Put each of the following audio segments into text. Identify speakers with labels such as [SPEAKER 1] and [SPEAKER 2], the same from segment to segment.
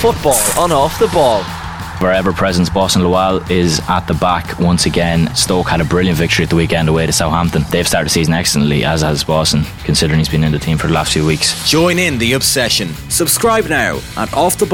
[SPEAKER 1] Football on Off the Ball.
[SPEAKER 2] For ever-present Boston Lowell is at the back once again. Stoke had a brilliant victory at the weekend away to Southampton. They've started the season excellently, as has Boston, considering he's been in the team for the last few weeks.
[SPEAKER 3] Join in the obsession. Subscribe now at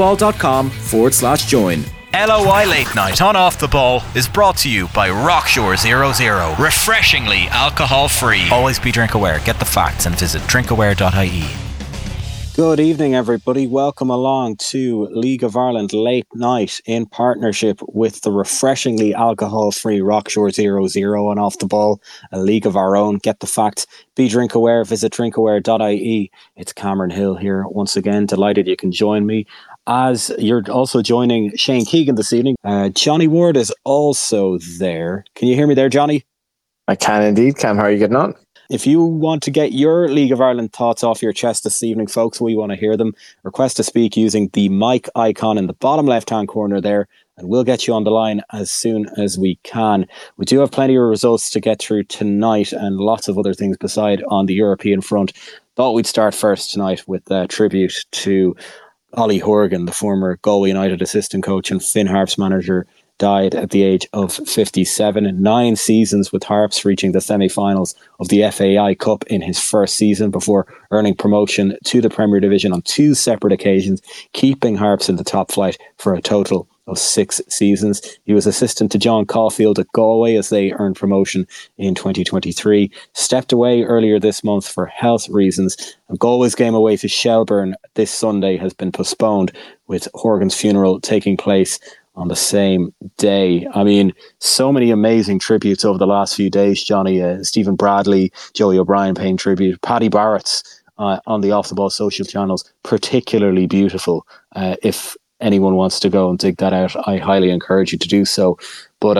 [SPEAKER 3] offtheball.com/join.
[SPEAKER 4] LOI Late Night on Off the Ball is brought to you by Rockshore 00. Refreshingly alcohol-free. Always be drink aware. Get the facts and visit drinkaware.ie.
[SPEAKER 5] Good evening, everybody. Welcome along to League of Ireland Late Night in partnership with the refreshingly alcohol-free Rockshore 00 on Off the Ball, a league of our own. Get the facts. Be drink aware. Visit drinkaware.ie. It's Cameron Hill here once again. Delighted you can join me, as you're also joining Shane Keegan this evening. Johnny Ward is also there. Can you hear me there, Johnny?
[SPEAKER 6] I can indeed, Cam. How are you getting on?
[SPEAKER 5] If you want to get your League of Ireland thoughts off your chest this evening, folks, we want to hear them. Request to speak using the mic icon in the bottom left-hand corner there, and we'll get you on the line as soon as we can. We do have plenty of results to get through tonight and lots of other things beside on the European front. Thought we'd start first tonight with a tribute to Ollie Horgan, the former Galway United assistant coach and Finn Harps manager. Died at the age of 57 in 9 seasons with Harps, reaching the semi-finals of the FAI Cup in his first season before earning promotion to the Premier Division on 2 separate occasions, keeping Harps in the top flight for a total of 6 seasons. He was assistant to John Caulfield at Galway as they earned promotion in 2023. Stepped away earlier this month for health reasons, and Galway's game away to Shelbourne this Sunday has been postponed, with Horgan's funeral taking place on the same day. I mean, so many amazing tributes over the last few days, Johnny. Stephen Bradley, Joey O'Brien paying tribute. Paddy Barrett's on the Off the Ball social channels, particularly beautiful. If anyone wants to go and dig that out, I highly encourage you to do so. But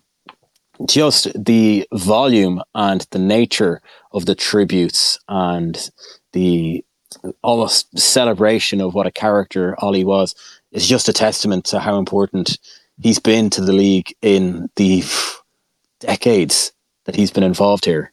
[SPEAKER 5] just the volume and the nature of the tributes and the almost celebration of what a character Ollie was is just a testament to how important he's been to the league in the decades that he's been involved here.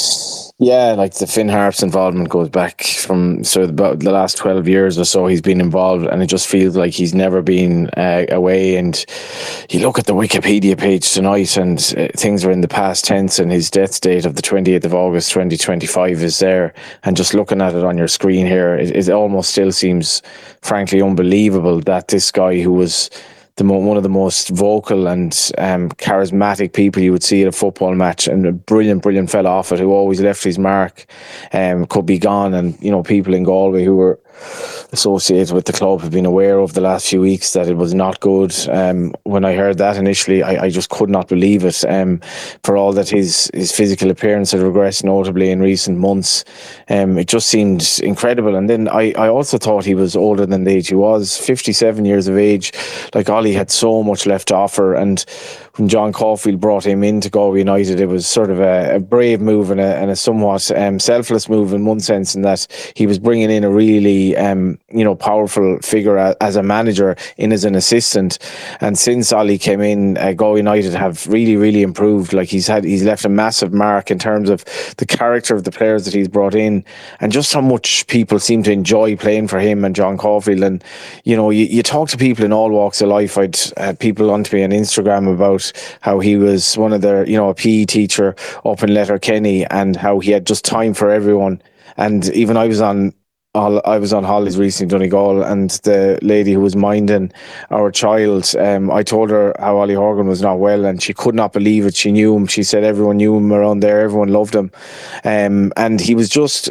[SPEAKER 6] Yeah, like the Finn Harps involvement goes back from sort of about the last 12 years or so he's been involved, and it just feels like he's never been away. And you look at the Wikipedia page tonight and things are in the past tense, and his death date of the 28th of August 2025 is there, and just looking at it on your screen here, it almost still seems frankly unbelievable that this guy, who was one of the most vocal and charismatic people you would see at a football match, and a brilliant fella off it, who always left his mark, could be gone. And you know, people in Galway who were associated with the club have been aware over the last few weeks that it was not good. When I heard that initially, I just could not believe it. For all that his physical appearance had regressed notably in recent months, it just seemed incredible. And then I also thought he was older than the age he was, 57 years of age. Like, Ollie had so much left to offer, and when John Caulfield brought him into Galway United, it was sort of a brave move and a somewhat selfless move in one sense, in that he was bringing in a really powerful figure as a manager in as an assistant. And since Ollie came in, Galway United have really improved. Like, he's left a massive mark in terms of the character of the players that he's brought in, and just how much people seem to enjoy playing for him and John Caulfield. And you know, you talk to people in all walks of life. I'd had people onto me on Instagram about how he was one of their, a PE teacher up in Letterkenny, and how he had just time for everyone. And even I was on holidays recently in Donegal, and the lady who was minding our child, I told her how Ollie Horgan was not well, and she could not believe it. She knew him. She said everyone knew him around there. Everyone loved him. And he was just,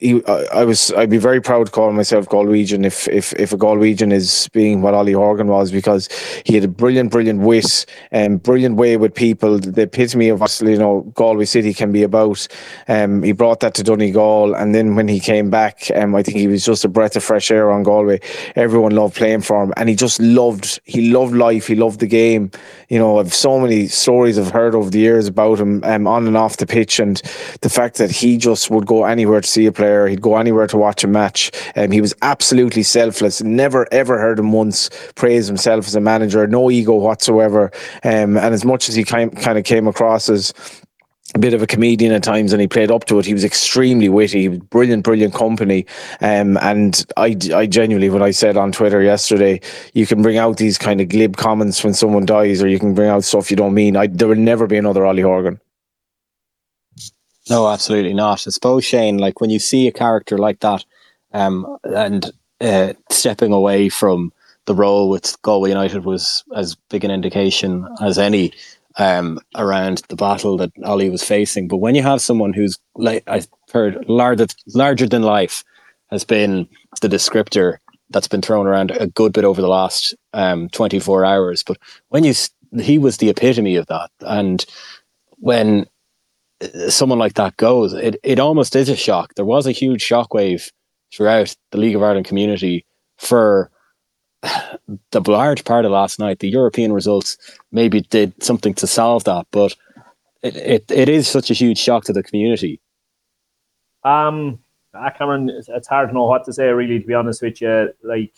[SPEAKER 6] I'd be very proud to call myself Galwegian if a Galwegian is being what Ollie Horgan was, because he had a brilliant wit and brilliant way with people, the epitome of what, Galway City can be about. He brought that to Donegal, and then when he came back, I think he was just a breath of fresh air on Galway. Everyone loved playing for him, and he loved life. He loved the game. I've so many stories I've heard over the years about him, on and off the pitch, and the fact that he just would go anywhere to see a player. He'd go anywhere to watch a match. He was absolutely selfless. Never ever heard him once praise himself as a manager. No ego whatsoever. And as much as he kind of came across as a bit of a comedian at times, and he played up to it. He was extremely witty, brilliant company. And I genuinely, when I said on Twitter yesterday, you can bring out these kind of glib comments when someone dies, or you can bring out stuff you don't mean. There will never be another Ollie Horgan.
[SPEAKER 5] No, absolutely not. I suppose, Shane, like when you see a character like that, and stepping away from the role with Galway United was as big an indication as any around the battle that Ollie was facing. But when you have someone who's, like I've heard, larger than life has been the descriptor that's been thrown around a good bit over the last 24 hours. But when he was the epitome of that. And when someone like that goes, it almost is a shock. There was a huge shockwave throughout the League of Ireland community for the large part of last night. The European results maybe did something to solve that, but it is such a huge shock to the community.
[SPEAKER 1] Cameron, it's hard to know what to say, really, to be honest with you. Like,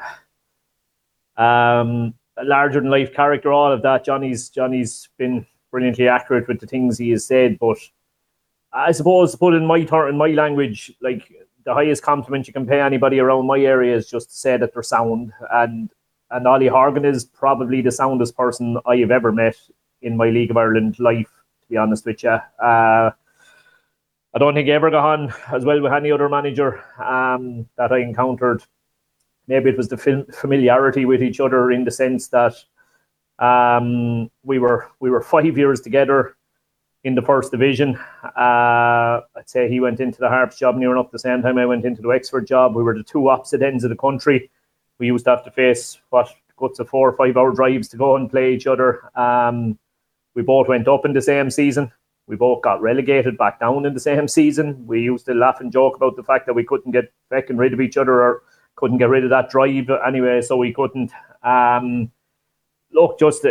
[SPEAKER 1] a larger than life character, all of that. Johnny's been brilliantly accurate with the things he has said, but I suppose, to put in my language, like, the highest compliment you can pay anybody around my area is just to say that they're sound. And Ollie Horgan is probably the soundest person I have ever met in my League of Ireland life, to be honest with you. I don't think he ever got on as well with any other manager that I encountered. Maybe it was the familiarity with each other, in the sense that we were 5 years together in the first division. I'd say he went into the Harps job near enough the same time I went into the Wexford job. We were the two opposite ends of the country. We used to have to face guts of 4 or 5 hour drives to go and play each other. We both went up in the same season. We both got relegated back down in the same season. We used to laugh and joke about the fact that we couldn't get fucking rid of each other, or couldn't get rid of that drive anyway, so we couldn't. Look, just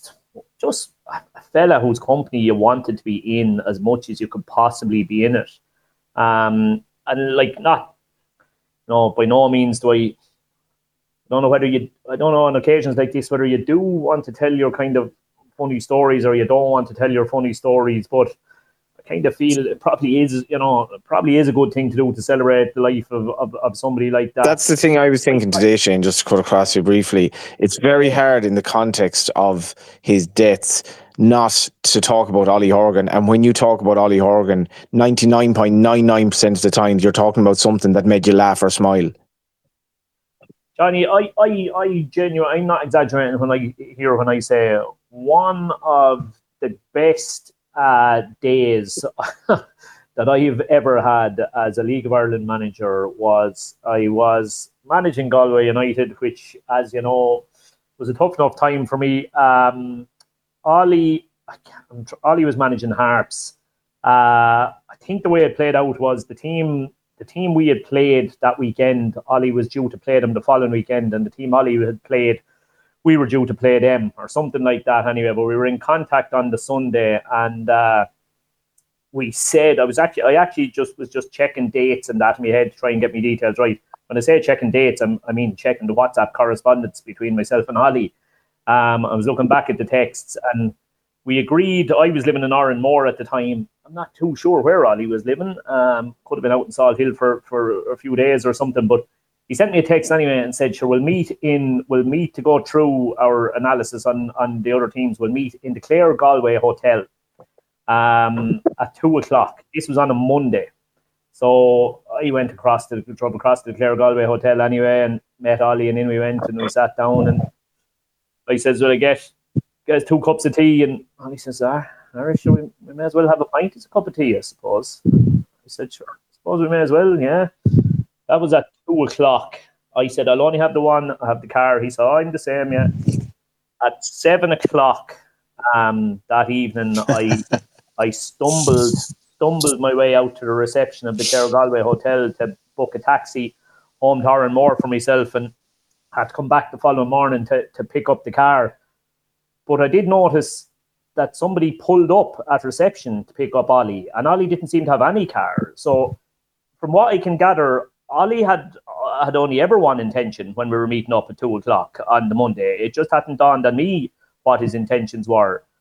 [SPEAKER 1] a fella whose company you wanted to be in as much as you could possibly be in it. And like, not, no, by no means do I don't know on occasions like this whether you do want to tell your kind of funny stories or you don't want to tell your funny stories, but I kind of feel it probably is a good thing to do to celebrate the life of somebody like that.
[SPEAKER 6] That's the thing I was thinking today, Shane, just to cut across you briefly. It's very hard in the context of his deaths not to talk about Ollie Horgan. And when you talk about Ollie Horgan, 99.99% of the time you're talking about something that made you laugh or smile.
[SPEAKER 1] Johnny, I genuinely, I'm not exaggerating when I say one of the best days that I've ever had as a League of Ireland manager was I was managing Galway United, which, as you know, was a tough enough time for me. Ollie was managing Harps. I think the way it played out was the team we had played that weekend, Ollie was due to play them the following weekend, and the team Ollie had played, we were due to play them or something like that anyway. But we were in contact on the Sunday, and we said, I actually was just checking dates and that in my head to try and get my details right. When I say checking dates, I mean checking the WhatsApp correspondence between myself and Ollie. I was looking back at the texts, and we agreed. I was living in Oranmore at the time. I'm not too sure where Ollie was living. Could have been out in Salt Hill for a few days or something. But he sent me a text anyway and said, "Sure, we'll meet to go through our analysis on the other teams. We'll meet in the Clare Galway Hotel at 2:00. This was on a Monday. So I went across to the Clare Galway Hotel anyway and met Ollie, and in we went and we sat down, and I says, "Well, I get 2 cups of tea," and Ollie says, sure, we may as well have a pint. It's a cup of tea, I suppose. I said, "Sure, I suppose we may as well, yeah." That was at 2:00. I said, "I'll only have the one. I have the car." He said, "I'm the same, yeah." At 7:00 that evening, I stumbled my way out to the reception of the Clare Galway Hotel to book a taxi home to Oranmore for myself, and had to come back the following morning to pick up the car. But I did notice that somebody pulled up at reception to pick up Ollie, and Ollie didn't seem to have any car. So from what I can gather, Ollie had only ever one intention when we were meeting up at 2:00 on the Monday. It just hadn't dawned on me what his intentions were.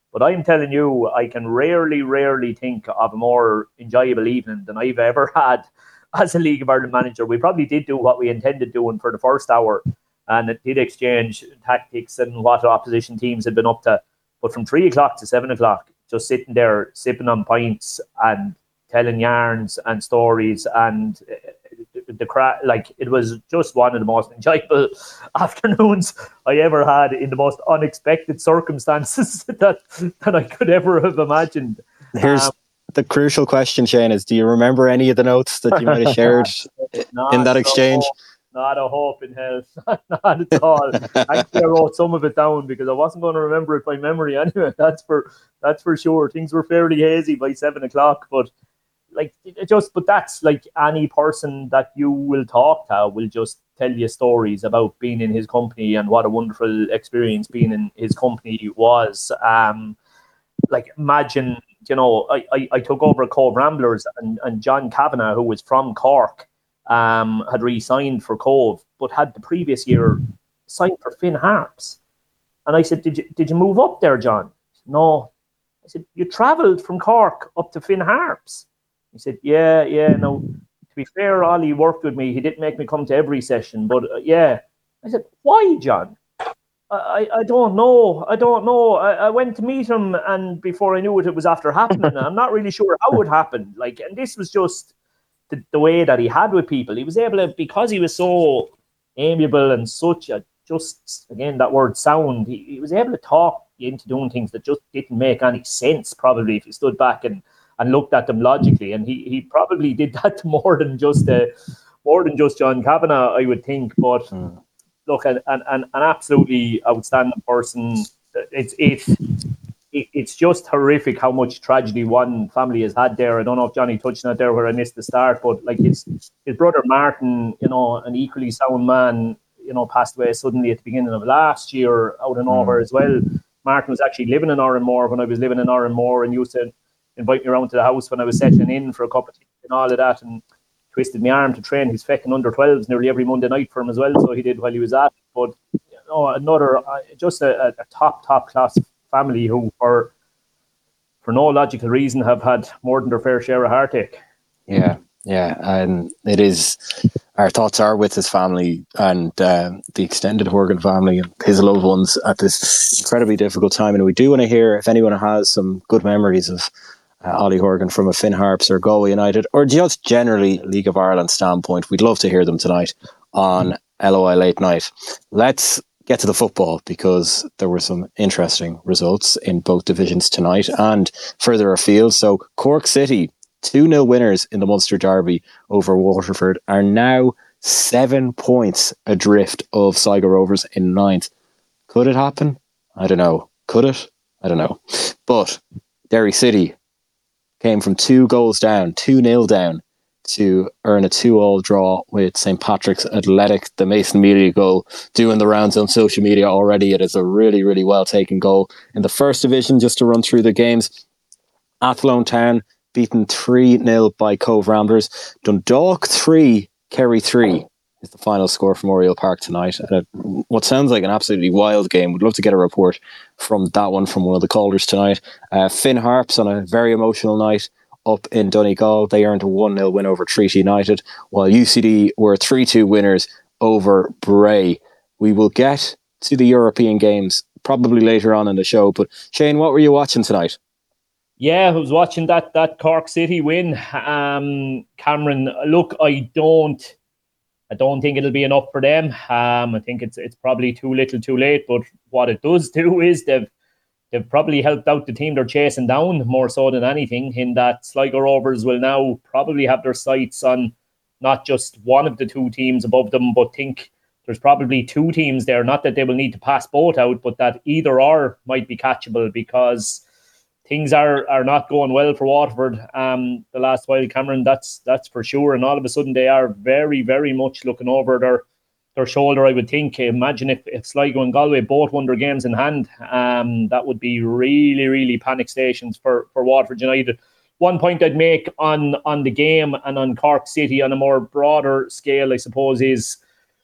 [SPEAKER 1] But I'm telling you, I can rarely think of a more enjoyable evening than I've ever had as a League of Ireland manager. We probably did do what we intended doing for the first hour, and it did exchange tactics and what opposition teams had been up to. But from 3 o'clock to 7 o'clock, just sitting there sipping on pints and telling yarns and stories, and it was just one of the most enjoyable afternoons I ever had in the most unexpected circumstances that I could ever have imagined.
[SPEAKER 5] Here's the crucial question, Shane, is do you remember any of the notes that you might have shared in that exchange?
[SPEAKER 1] Not a hope in hell. Not at all. Actually, I wrote some of it down because I wasn't going to remember it by memory anyway. That's for sure. Things were fairly hazy by 7 o'clock, but that's like any person that you will talk to will just tell you stories about being in his company and what a wonderful experience being in his company was. Imagine, I took over Cove Ramblers, and John Kavanagh, who was from Cork, had re-signed for Cove, but had the previous year signed for Finn Harps. And I said, did you move up there, John? He said, no. I said, you travelled from Cork up to Finn Harps? He said, yeah. No, to be fair, Ollie worked with me. He didn't make me come to every session, but yeah. I said, why, John? I don't know. I went to meet him, and before I knew it, it was after happening. I'm not really sure how it happened. And this was just the way that he had with people. He was able to, because he was so amiable and such a, just, again, that word sound, he was able to talk you into doing things that just didn't make any sense, probably, if you stood back and looked at them logically. And he probably did that to more than just John Kavanagh, I would think. But look, an absolutely outstanding person. It's just horrific how much tragedy one family has had there. I don't know if Johnny touched on it there where I missed the start, but his brother Martin, an equally sound man, passed away suddenly at the beginning of last year out of nowhere as well. Martin was actually living in Oranmore when I was living in Oranmore, and used to invite me around to the house when I was settling in for a cup of tea and all of that, and twisted my arm to train his fecking under 12s nearly every Monday night for him as well. So he did while he was at it. But another just a top class family who, for no logical reason, have had more than their fair share of heartache.
[SPEAKER 5] Yeah. It is. Our thoughts are with his family and the extended Horgan family and his loved ones at this incredibly difficult time. And we do want to hear if anyone has some good memories of Ollie Horgan from a Finn Harps or Galway United, or just generally League of Ireland standpoint. We'd love to hear them tonight on LOI Late Night. Let's get to the football, because there were some interesting results in both divisions tonight and further afield. So Cork City, 2-0 winners in the Munster Derby over Waterford, are now 7 points adrift of Sligo Rovers in ninth. Could it happen? I don't know. Could it? I don't know. But Derry City came from 2-0 down, to earn a 2-2 draw with St. Patrick's Athletic. The Mason Mealy goal doing the rounds on social media already. It is a really, really well taken goal. In the first division, just to run through the games, Athlone Town beaten 3-0 by Cove Ramblers. Dundalk 3, Kerry 3 is the final score from Oriel Park tonight. And what sounds like an absolutely wild game. Would love to get a report from that one from one of the callers tonight. Finn Harps on a very emotional night up in Donegal. They earned a 1-0 win over Treaty United, while UCD were 3-2 winners over Bray. We will get to the European games probably later on in the show, but Shane, what were you watching tonight?
[SPEAKER 1] Yeah, I was watching that Cork City win. Cameron, look, I don't think it'll be enough for them. I think it's probably too little too late, but what it does do is they've probably helped out the team they're chasing down more so than anything, in that Sligo Rovers will now probably have their sights on not just one of the two teams above them, but think there's probably two teams there. Not that they will need to pass both out, but that either or might be catchable, because things are not going well for Waterford the last while, Cameron. That's for sure. And all of a sudden they are very, very much looking over their shoulder, I would think. Imagine if Sligo and Galway both won their games in hand. That would be really, really panic stations for Waterford United. One point I'd make on the game and on Cork City on a more broader scale, I suppose, is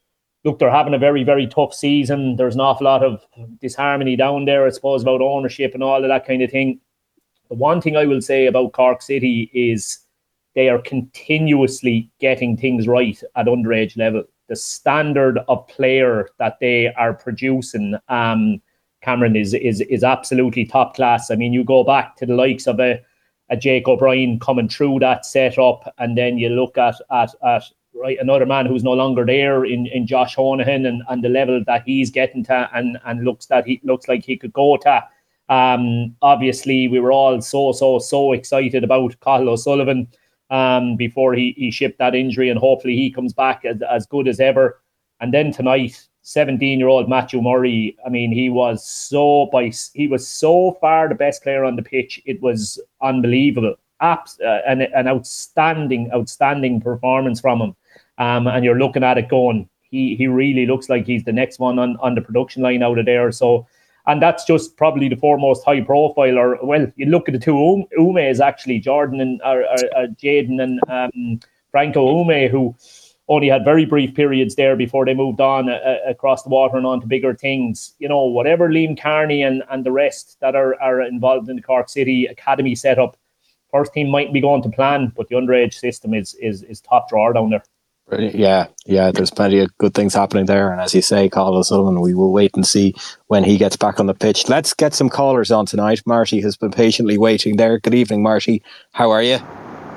[SPEAKER 1] look, they're having a very, very tough season. There's an awful lot of disharmony down there, I suppose, about ownership and all of that kind of thing. The one thing I will say about Cork City is they are continuously getting things right at underage level. The standard of player that they are producing, Cameron, is absolutely top class. I mean, you go back to the likes of a Jake O'Brien coming through that setup, and then you look at right, another man who's no longer there in Josh Honohan and the level that he's getting to and looks like he could go to. Obviously, we were all so excited about Cathal O'Sullivan before he shipped that injury, and hopefully he comes back as good as ever. And then tonight, 17-year-old Matthew Murray, I mean, he was so far the best player on the pitch. It was unbelievable. An outstanding performance from him. And you're looking at it going, he really looks like he's the next one on the production line out of there. So, and that's just probably the foremost high profile, or, well, you look at the two Umes actually, Jordan and Jaden and Franco Ume, who only had very brief periods there before they moved on across the water and on to bigger things. You know, whatever Liam Carney and the rest that are involved in the Cork City Academy setup, first team might be going to plan, but the underage system is top drawer down there.
[SPEAKER 5] Yeah, there's plenty of good things happening there. And as you say, Cathal O'Sullivan, we will wait and see when he gets back on the pitch. Let's get some callers on tonight. Marty has been patiently waiting there. Good evening, Marty. How are you?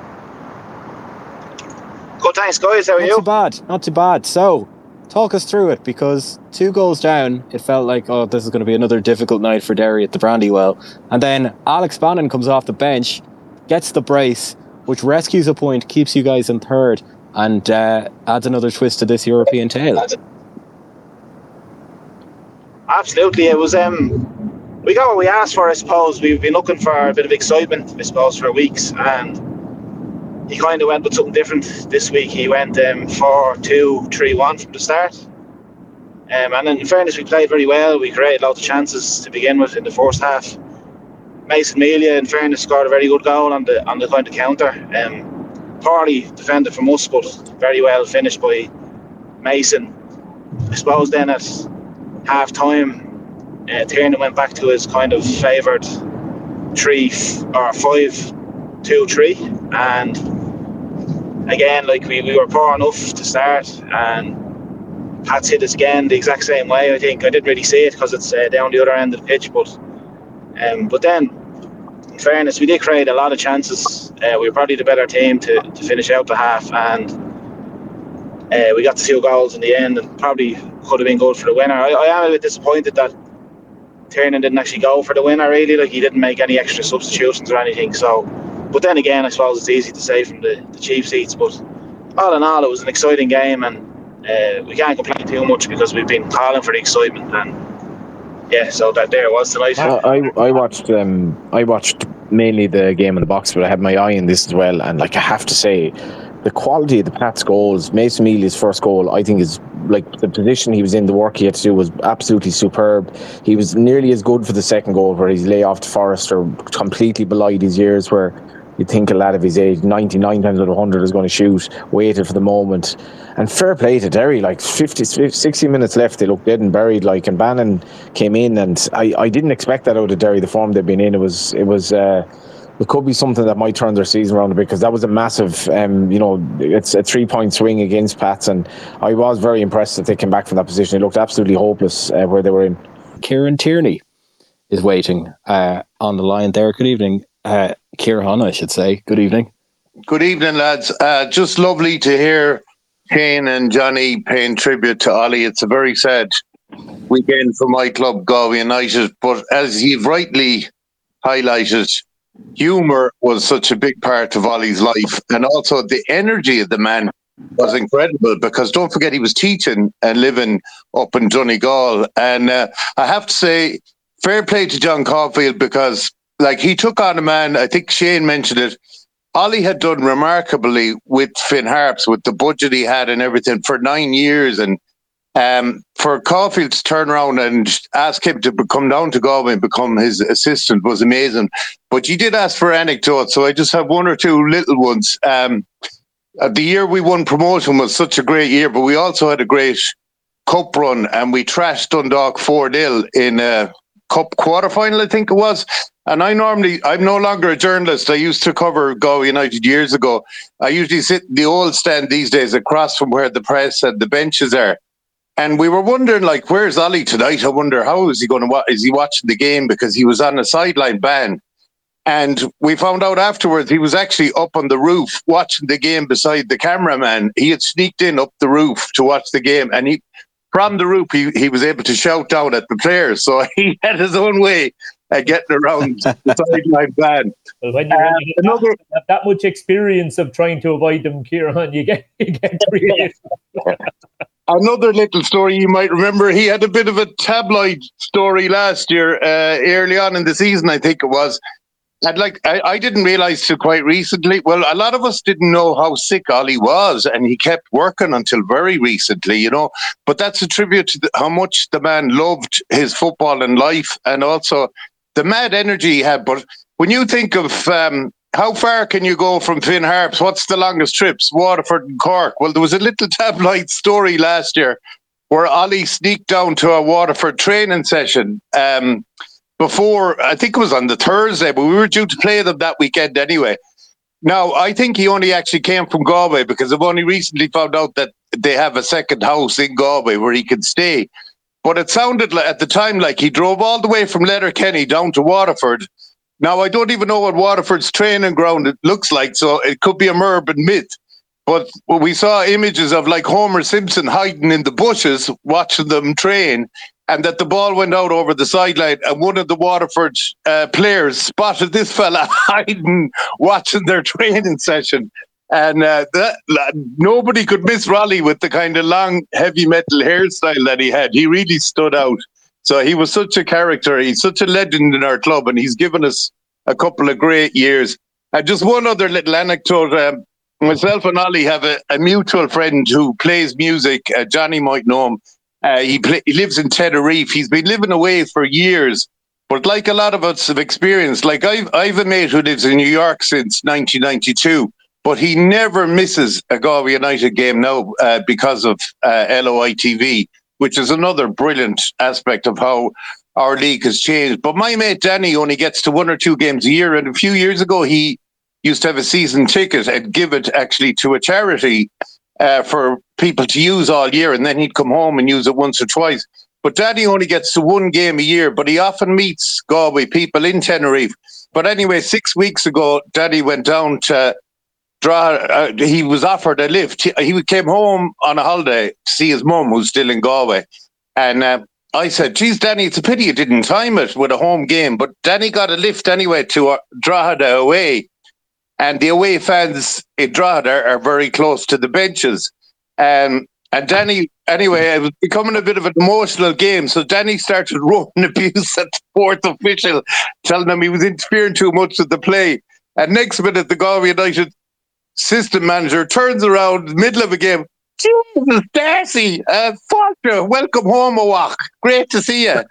[SPEAKER 7] Good, thanks, guys. How are you?
[SPEAKER 5] Not too bad. So, talk us through it, because 2 goals down, it felt like, this is going to be another difficult night for Derry at the Brandywell. And then Alex Bannon comes off the bench, gets the brace, which rescues a point, keeps you guys in third, and adds another twist to this European tale.
[SPEAKER 7] Absolutely. It was we got what we asked for, I suppose. We've been looking for a bit of excitement, I suppose, for weeks, and he kind of went with something different this week. He went 4-2-3-1 from the start. And in fairness, we played very well. We created lots of chances to begin with in the first half. Mason Melia, in fairness, scored a very good goal on the kind of counter. Poorly defended from us, but very well finished by Mason. I suppose then at half time, Tiernan went back to his kind of favoured 5-2-3, and again, like we were poor enough to start, and Pats hit us again the exact same way. I think I didn't really see it because it's down the other end of the pitch, but then, in fairness, we did create a lot of chances. We were probably the better team to finish out the half, and we got the 2 goals in the end, and probably could have been good for the winner. I am a bit disappointed that Tiernan didn't actually go for the winner, really. Like, he didn't make any extra substitutions or anything. So, but then again, I suppose it's easy to say from the cheap seats. But all in all, it was an exciting game, and we can't complain too much because we've been calling for the excitement, and yeah, so that there was tonight.
[SPEAKER 6] I watched mainly the game in the box, but I had my eye on this as well, and like I have to say, the quality of the Pats goals, Mason Melia's first goal, I think is like the position he was in, the work he had to do was absolutely superb. He was nearly as good for the second goal, where his lay off to Forrester completely belied his years, where you'd think a lad of his age, 99 times out of 100 is going to shoot, waited for the moment. And fair play to Derry, like 60 minutes left, they looked dead and buried, like, and Bannon came in, and I didn't expect that out of Derry, the form they've been in. It could be something that might turn their season around a bit, because that was a massive, it's a 3-point swing against Pats, and I was very impressed that they came back from that position. It looked absolutely hopeless where they were in.
[SPEAKER 5] Kieran Tierney is waiting on the line there. Good evening. Kieran, I should say. Good evening.
[SPEAKER 8] Good evening, lads. Just lovely to hear Shane and Johnny paying tribute to Ollie. It's a very sad weekend for my club, Galway United, but as you've rightly highlighted, humour was such a big part of Ollie's life, and also the energy of the man was incredible, because don't forget he was teaching and living up in Donegal, and I have to say fair play to John Caulfield, because like he took on a man, I think Shane mentioned it, Ollie had done remarkably with Finn Harps, with the budget he had and everything for 9 years, and for Caulfield to turn around and ask him to come down to Galway and become his assistant was amazing. But you did ask for anecdotes, so I just have 1 or 2 little ones. The year we won promotion was such a great year, but we also had a great cup run and we trashed Dundalk 4-0 in a cup quarterfinal, I think it was. And I'm no longer a journalist. I used to cover Galway United years ago. I usually sit in the old stand these days across from where the press and the benches are. And we were wondering, like, where's Ollie tonight? I wonder, how is he going to is he watching the game? Because he was on a sideline ban. And we found out afterwards he was actually up on the roof watching the game beside the cameraman. He had sneaked in up the roof to watch the game. And from the roof, he was able to shout down at the players. So he had his own way getting around the sideline ban.
[SPEAKER 1] Well, when you have that much experience of trying to avoid them, Kieran, you get creative.
[SPEAKER 8] Another little story you might remember, he had a bit of a tabloid story last year, early on in the season, I think it was. And I didn't realise till quite recently, well, a lot of us didn't know how sick Ollie was, and he kept working until very recently, you know. But that's a tribute to how much the man loved his football and life, and also the mad energy he had. But when you think of how far can you go from Finn Harps, what's the longest trips? Waterford and Cork. Well, there was a little tabloid story last year where Ollie sneaked down to a Waterford training session before, I think it was on the Thursday, but we were due to play them that weekend anyway. Now, I think he only actually came from Galway because I've only recently found out that they have a second house in Galway where he can stay. But it sounded like, at the time, like he drove all the way from Letterkenny down to Waterford. Now, I don't even know what Waterford's training ground it looks like, so it could be an urban myth. But we saw images of like Homer Simpson hiding in the bushes, watching them train, and that the ball went out over the sideline, and one of the Waterford players spotted this fella hiding, watching their training session. And nobody could miss Rolly with the kind of long, heavy metal hairstyle that he had. He really stood out. So he was such a character. He's such a legend in our club, and he's given us a couple of great years. And just one other little anecdote. Myself and Ollie have a mutual friend who plays music. Johnny might know him. He lives in Tenerife. He's been living away for years. But like a lot of us have experienced, like I've a mate who lives in New York since 1992, but he never misses a Galway United game now because of LOI TV, which is another brilliant aspect of how our league has changed. But my mate Danny only gets to 1 or 2 games a year. And a few years ago, he used to have a season ticket and give it actually to a charity for people to use all year. And then he'd come home and use it once or twice. But Danny only gets to 1 game a year, but he often meets Galway people in Tenerife. But anyway, 6 weeks ago, Danny went down to he was offered a lift. He came home on a holiday to see his mum, who's still in Galway. And I said, geez, Danny, it's a pity you didn't time it with a home game. But Danny got a lift anyway to Drogheda away. And the away fans in Drogheda are very close to the benches. And Danny, anyway, it was becoming a bit of an emotional game. So Danny started roaring abuse at the fourth official, telling him he was interfering too much with the play. And next minute, the Galway United system manager turns around in the middle of a game. Jesus, Darcy, Falter, welcome home, Awak. Great to see you.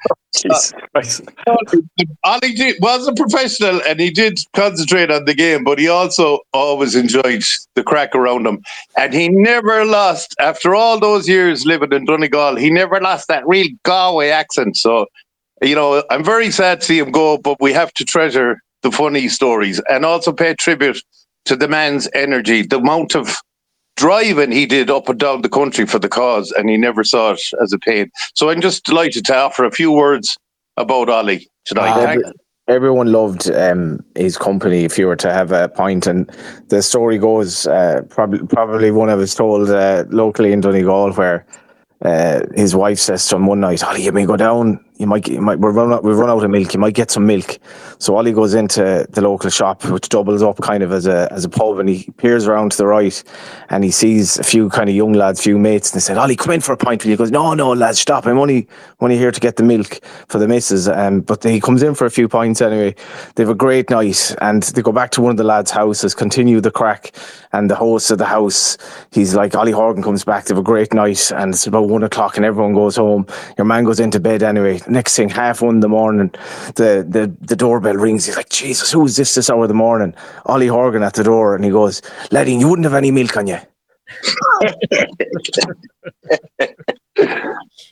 [SPEAKER 8] Ollie was a professional and he did concentrate on the game, but he also always enjoyed the crack around him. And he never lost, after all those years living in Donegal, he never lost that real Galway accent. So, you know, I'm very sad to see him go, but we have to treasure the funny stories and also pay tribute to the man's energy, the amount of driving he did up and down the country for the cause, and he never saw it as a pain. So I'm just delighted to offer a few words about Ollie tonight.
[SPEAKER 6] Everyone loved his company, if you were to have a pint. And the story goes, probably one I was told locally in Donegal, where his wife says to him one night, Ollie, you may go down. We've run out of milk. You might get some milk. So Ollie goes into the local shop, which doubles up kind of as a pub, and he peers around to the right, and he sees a few kind of young lads, few mates, and they said, Ollie, come in for a pint. And he goes, no, lads, stop. I'm only here to get the milk for the missus. But he comes in for a few pints anyway. They have a great night, and they go back to one of the lads' houses, continue the crack, and the host of the house, he's like, Ollie Horgan comes back, they have a great night, and it's about 1 o'clock, and everyone goes home. Your man goes into bed anyway. Next thing, 1:30 in the morning, the doorbell rings. He's like, Jesus, who is this hour of the morning? Ollie Horgan at the door, and he goes, laddie, you wouldn't have any milk on you.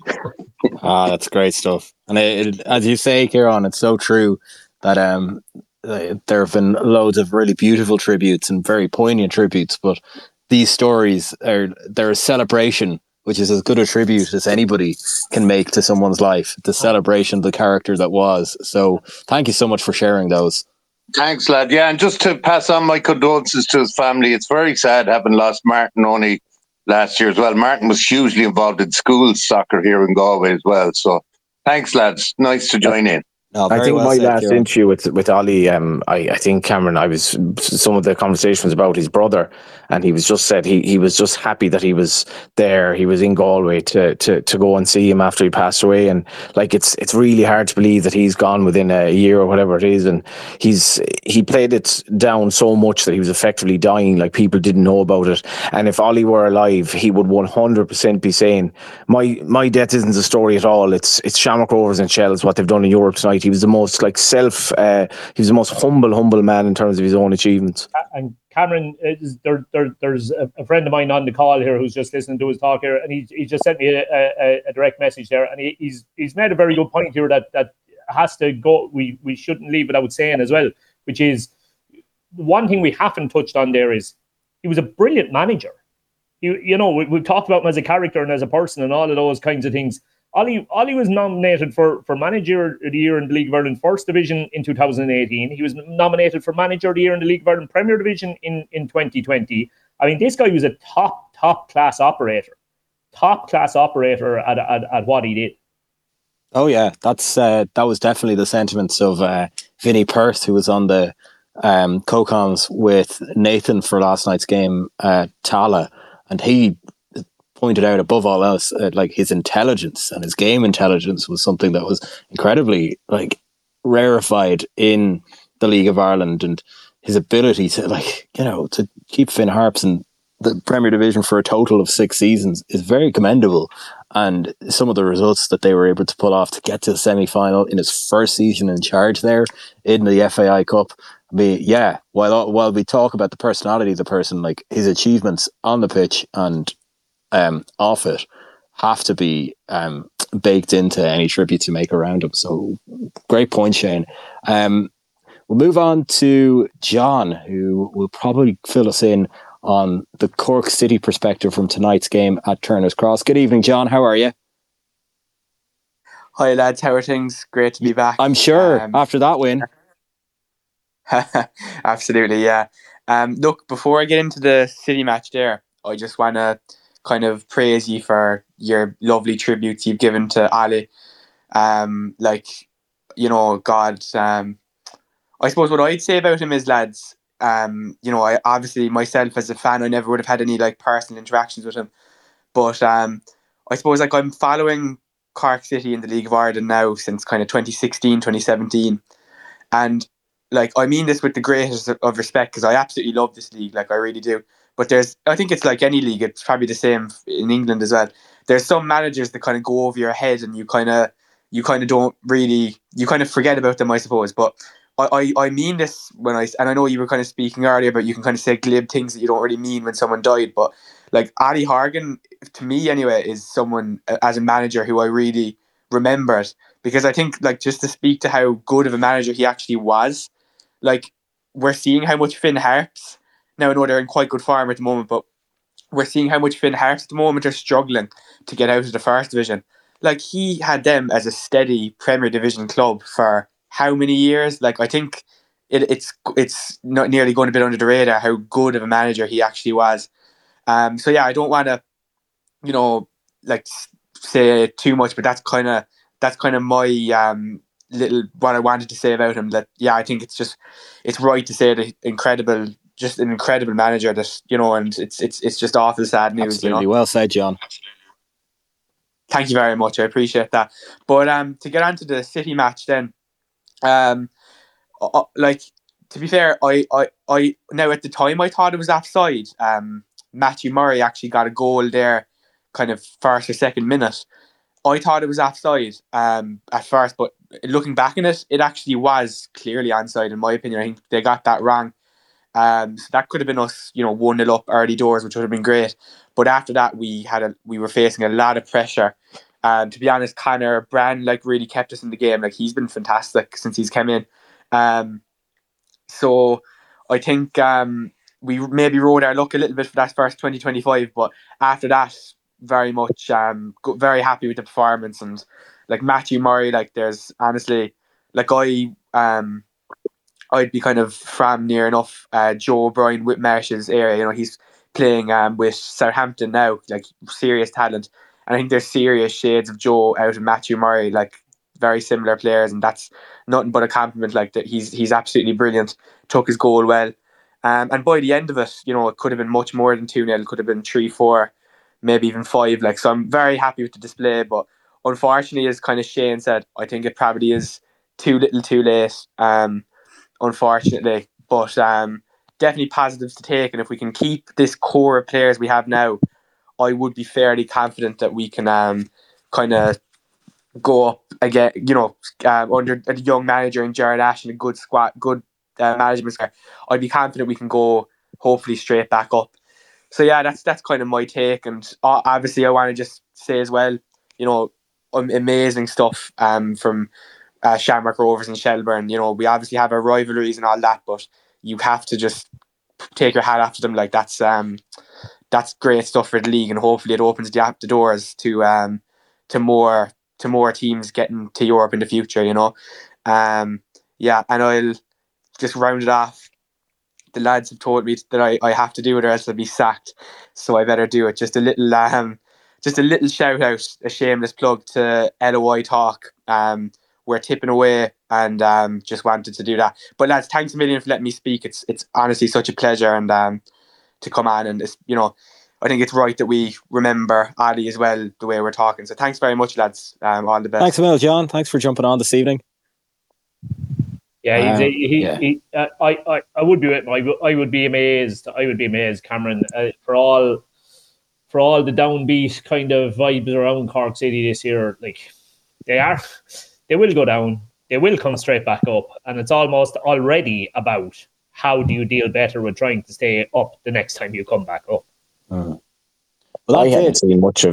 [SPEAKER 5] That's great stuff. And as you say, Kieran, it's so true that there have been loads of really beautiful tributes and very poignant tributes, but these stories they're a celebration, which is as good a tribute as anybody can make to someone's life. The celebration of the character that was. So thank you so much for sharing those.
[SPEAKER 8] Thanks, lad. Yeah, and just to pass on my condolences to his family. It's very sad having lost Martin only last year as well. Martin was hugely involved in school soccer here in Galway as well. So thanks, lads. Nice to join in.
[SPEAKER 5] No,
[SPEAKER 6] I think
[SPEAKER 5] well
[SPEAKER 6] my
[SPEAKER 5] said,
[SPEAKER 6] last
[SPEAKER 5] Kieran.
[SPEAKER 6] interview with Ollie, I think Cameron, some of the conversations about his brother, and he was just said he was just happy that he was there. He was in Galway to go and see him after he passed away, and like it's really hard to believe that he's gone within a year or whatever it is, and he played it down so much that he was effectively dying. Like people didn't know about it, and if Ollie were alive, he would 100% be saying my death isn't a story at all. It's Shamrock Rovers and Shells what they've done in Europe tonight. He was the most he was the most humble man in terms of his own achievements.
[SPEAKER 1] And Cameron, there's a friend of mine on the call here who's just listening to his talk here, and he just sent me a direct message there, and he's made a very good point here that has to go. We shouldn't leave without saying as well, which is one thing we haven't touched on there is he was a brilliant manager. We've talked about him as a character and as a person and all of those kinds of things. Ollie was nominated for Manager of the Year in the League of Ireland First Division in 2018. He was nominated for Manager of the Year in the League of Ireland Premier Division in 2020. I mean, this guy was a top class operator at what he did.
[SPEAKER 5] Oh yeah, that was definitely the sentiments of Vinnie Perth, who was on the co-coms with Nathan for last night's game at Tala, and he pointed out above all else like his intelligence and his game intelligence was something that was incredibly like rarefied in the League of Ireland, and his ability to to keep Finn Harps in the Premier Division for a total of 6 seasons is very commendable. And some of the results that they were able to pull off to get to the semi-final in his first season in charge there in the FAI Cup. I mean, yeah, while we talk about the personality of the person, like his achievements on the pitch and off it have to be baked into any tribute you make around him. So great point, Shane. We'll move on to John, who will probably fill us in on the Cork City perspective from tonight's game at Turner's Cross. Good evening, John. How are you?
[SPEAKER 9] Hi, lads. How are things? Great to be back.
[SPEAKER 5] I'm sure after that win.
[SPEAKER 9] Absolutely, yeah. Look, before I get into the City match there, I just want to kind of praise you for your lovely tributes you've given to Ali. God, I suppose what I'd say about him is, lads, I obviously myself as a fan, I never would have had any like personal interactions with him, but I suppose like I'm following Cork City in the League of Ireland now since kind of 2016, 2017, and like I mean this with the greatest of respect because I absolutely love this league, like I really do. But I think it's like any league, it's probably the same in England as well. There's some managers that kind of go over your head and you kind of don't really, you kind of forget about them, I suppose. But I mean this and I know you were kind of speaking earlier about you can kind of say glib things that you don't really mean when someone died. But like Ali Horgan, to me anyway, is someone as a manager who I really remembered because I think like just to speak to how good of a manager he actually was, like we're seeing how much Finn Harps, now I know they're in quite good form at the moment, but we're seeing how much Finn Harps at the moment are struggling to get out of the First Division. Like he had them as a steady Premier Division club for how many years? Like I think it's not nearly going a bit under the radar how good of a manager he actually was. So yeah, I don't want to, like say too much, but that's kind of my little what I wanted to say about him. That yeah, I think it's right to say that just an incredible manager that, and it's just awful sad news.
[SPEAKER 5] Absolutely. Well said, John.
[SPEAKER 9] Thank you very much. I appreciate that. But to get on to the City match then, like to be fair, I now at the time I thought it was offside. Matthew Murray actually got a goal there kind of first or second minute. I thought it was offside at first, but looking back on it, it actually was clearly onside in my opinion. I think they got that wrong. So that could have been us, 1-0 up early doors, which would have been great. But after that, we were facing a lot of pressure. To be honest, Connor Brand like really kept us in the game. Like he's been fantastic since he's come in. So I think we maybe rode our luck a little bit for that first 2025, but after that, very much very happy with the performance. And like Matthew Murray, like there's honestly, like I'd be kind of from near enough Joe O'Brien Whitmarsh's area. You know, he's playing with Southampton now, like serious talent. And I think there's serious shades of Joe out of Matthew Murray, like very similar players, and that's nothing but a compliment. Like that, he's absolutely brilliant. Took his goal well, and by the end of it, you know, it could have been much more than 2-0. It could have been 3-4, maybe even 5. Like, so I'm very happy with the display. But unfortunately, as kind of Shane said, I think it probably is too little, too late. Unfortunately, but definitely positives to take. And if we can keep this core of players we have now, I would be fairly confident that we can kind of go up again, you know, under a young manager in Jared Ash and a good squad, good management squad. I'd be confident we can go hopefully straight back up. So yeah, that's kind of my take. And obviously I want to just say as well, you know, amazing stuff from Shamrock Rovers and Shelbourne. You know, we obviously have our rivalries and all that, but you have to just take your hat off to them. Like that's great stuff for the league, and hopefully it opens the doors to more teams getting to Europe in the future. You know, yeah, and I'll just round it off. The lads have told me that I have to do it or else I'll be sacked, so I better do it. Just a little shout out, a shameless plug to LOI Talk. We're tipping away, and just wanted to do that. But lads, thanks a million for letting me speak. It's honestly such a pleasure, and to come on, and it's, you know, I think it's right that we remember Ali as well the way we're talking. So thanks very much, lads. All the best.
[SPEAKER 5] Thanks a million, John. Thanks for jumping on this evening.
[SPEAKER 1] Yeah, I would be with him. I would be amazed. I would be amazed, Cameron, for all the downbeat kind of vibes around Cork City this year. Like they will go down. They will come straight back up, and it's almost already about how do you deal better with trying to stay up the next time you come back up.
[SPEAKER 6] Well, I hadn't seen much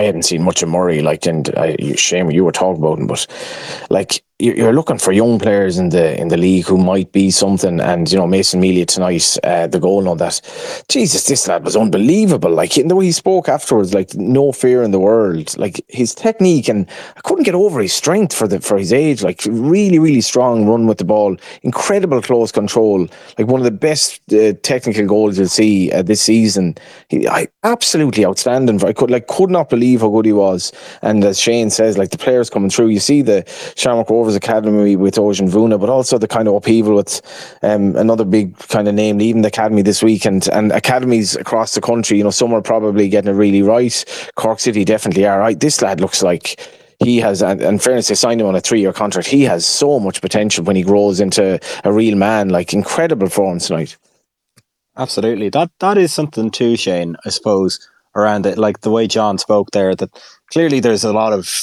[SPEAKER 6] of Murray. Like, and Shane, you were talking about him, but like you're looking for young players in the league who might be something. And you know, Mason Melia tonight, the goal and all that. Jesus, this lad was unbelievable. Like, the way he spoke afterwards, like no fear in the world. Like his technique, and I couldn't get over his strength for his age. Like really, really strong run with the ball, incredible close control. Like one of the best technical goals you'll see this season. Absolutely outstanding. I could not believe how good he was. And as Shane says, like the players coming through, you see the Shamrock Rovers Academy with Ocean Vuna, but also the kind of upheaval with another big kind of name leaving the academy this week, and academies across the country. You know, some are probably getting it really right. Cork City definitely are right. This lad looks like he has, and in fairness, they signed him on a 3-year contract. He has so much potential when he grows into a real man. Like, incredible form tonight. Absolutely.
[SPEAKER 5] That is something too, Shane, I suppose, around it. Like the way John spoke there, that clearly there's a lot of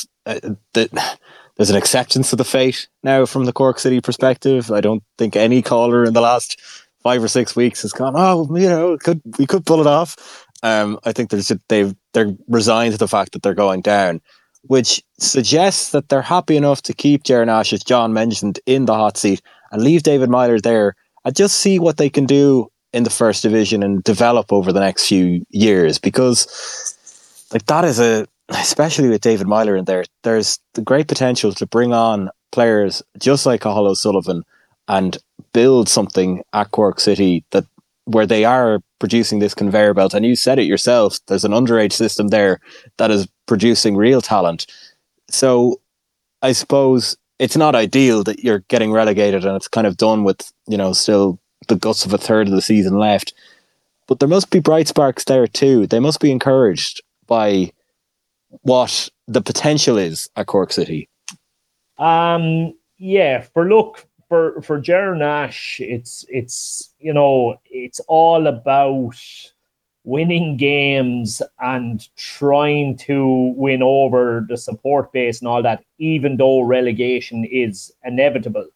[SPEAKER 5] there's an acceptance of the fate now from the Cork City perspective. I don't think any caller in the last 5 or 6 weeks has gone, oh, you know, we could pull it off. I think they're resigned to the fact that they're going down, which suggests that they're happy enough to keep Jared Ash, as John mentioned, in the hot seat and leave David Myler there and just see what they can do in the first division and develop over the next few years. Because like that is especially with David Myler in there, there's the great potential to bring on players just like Cathal O'Sullivan and build something at Cork City where they are producing this conveyor belt. And you said it yourself, there's an underage system there that is producing real talent. So I suppose it's not ideal that you're getting relegated and it's kind of done with, you know, still the guts of a third of the season left. But there must be bright sparks there too. They must be encouraged by what the potential is at Cork City.
[SPEAKER 1] Yeah, for Jared Nash, it's you know, it's all about winning games and trying to win over the support base and all that, even though relegation is inevitable.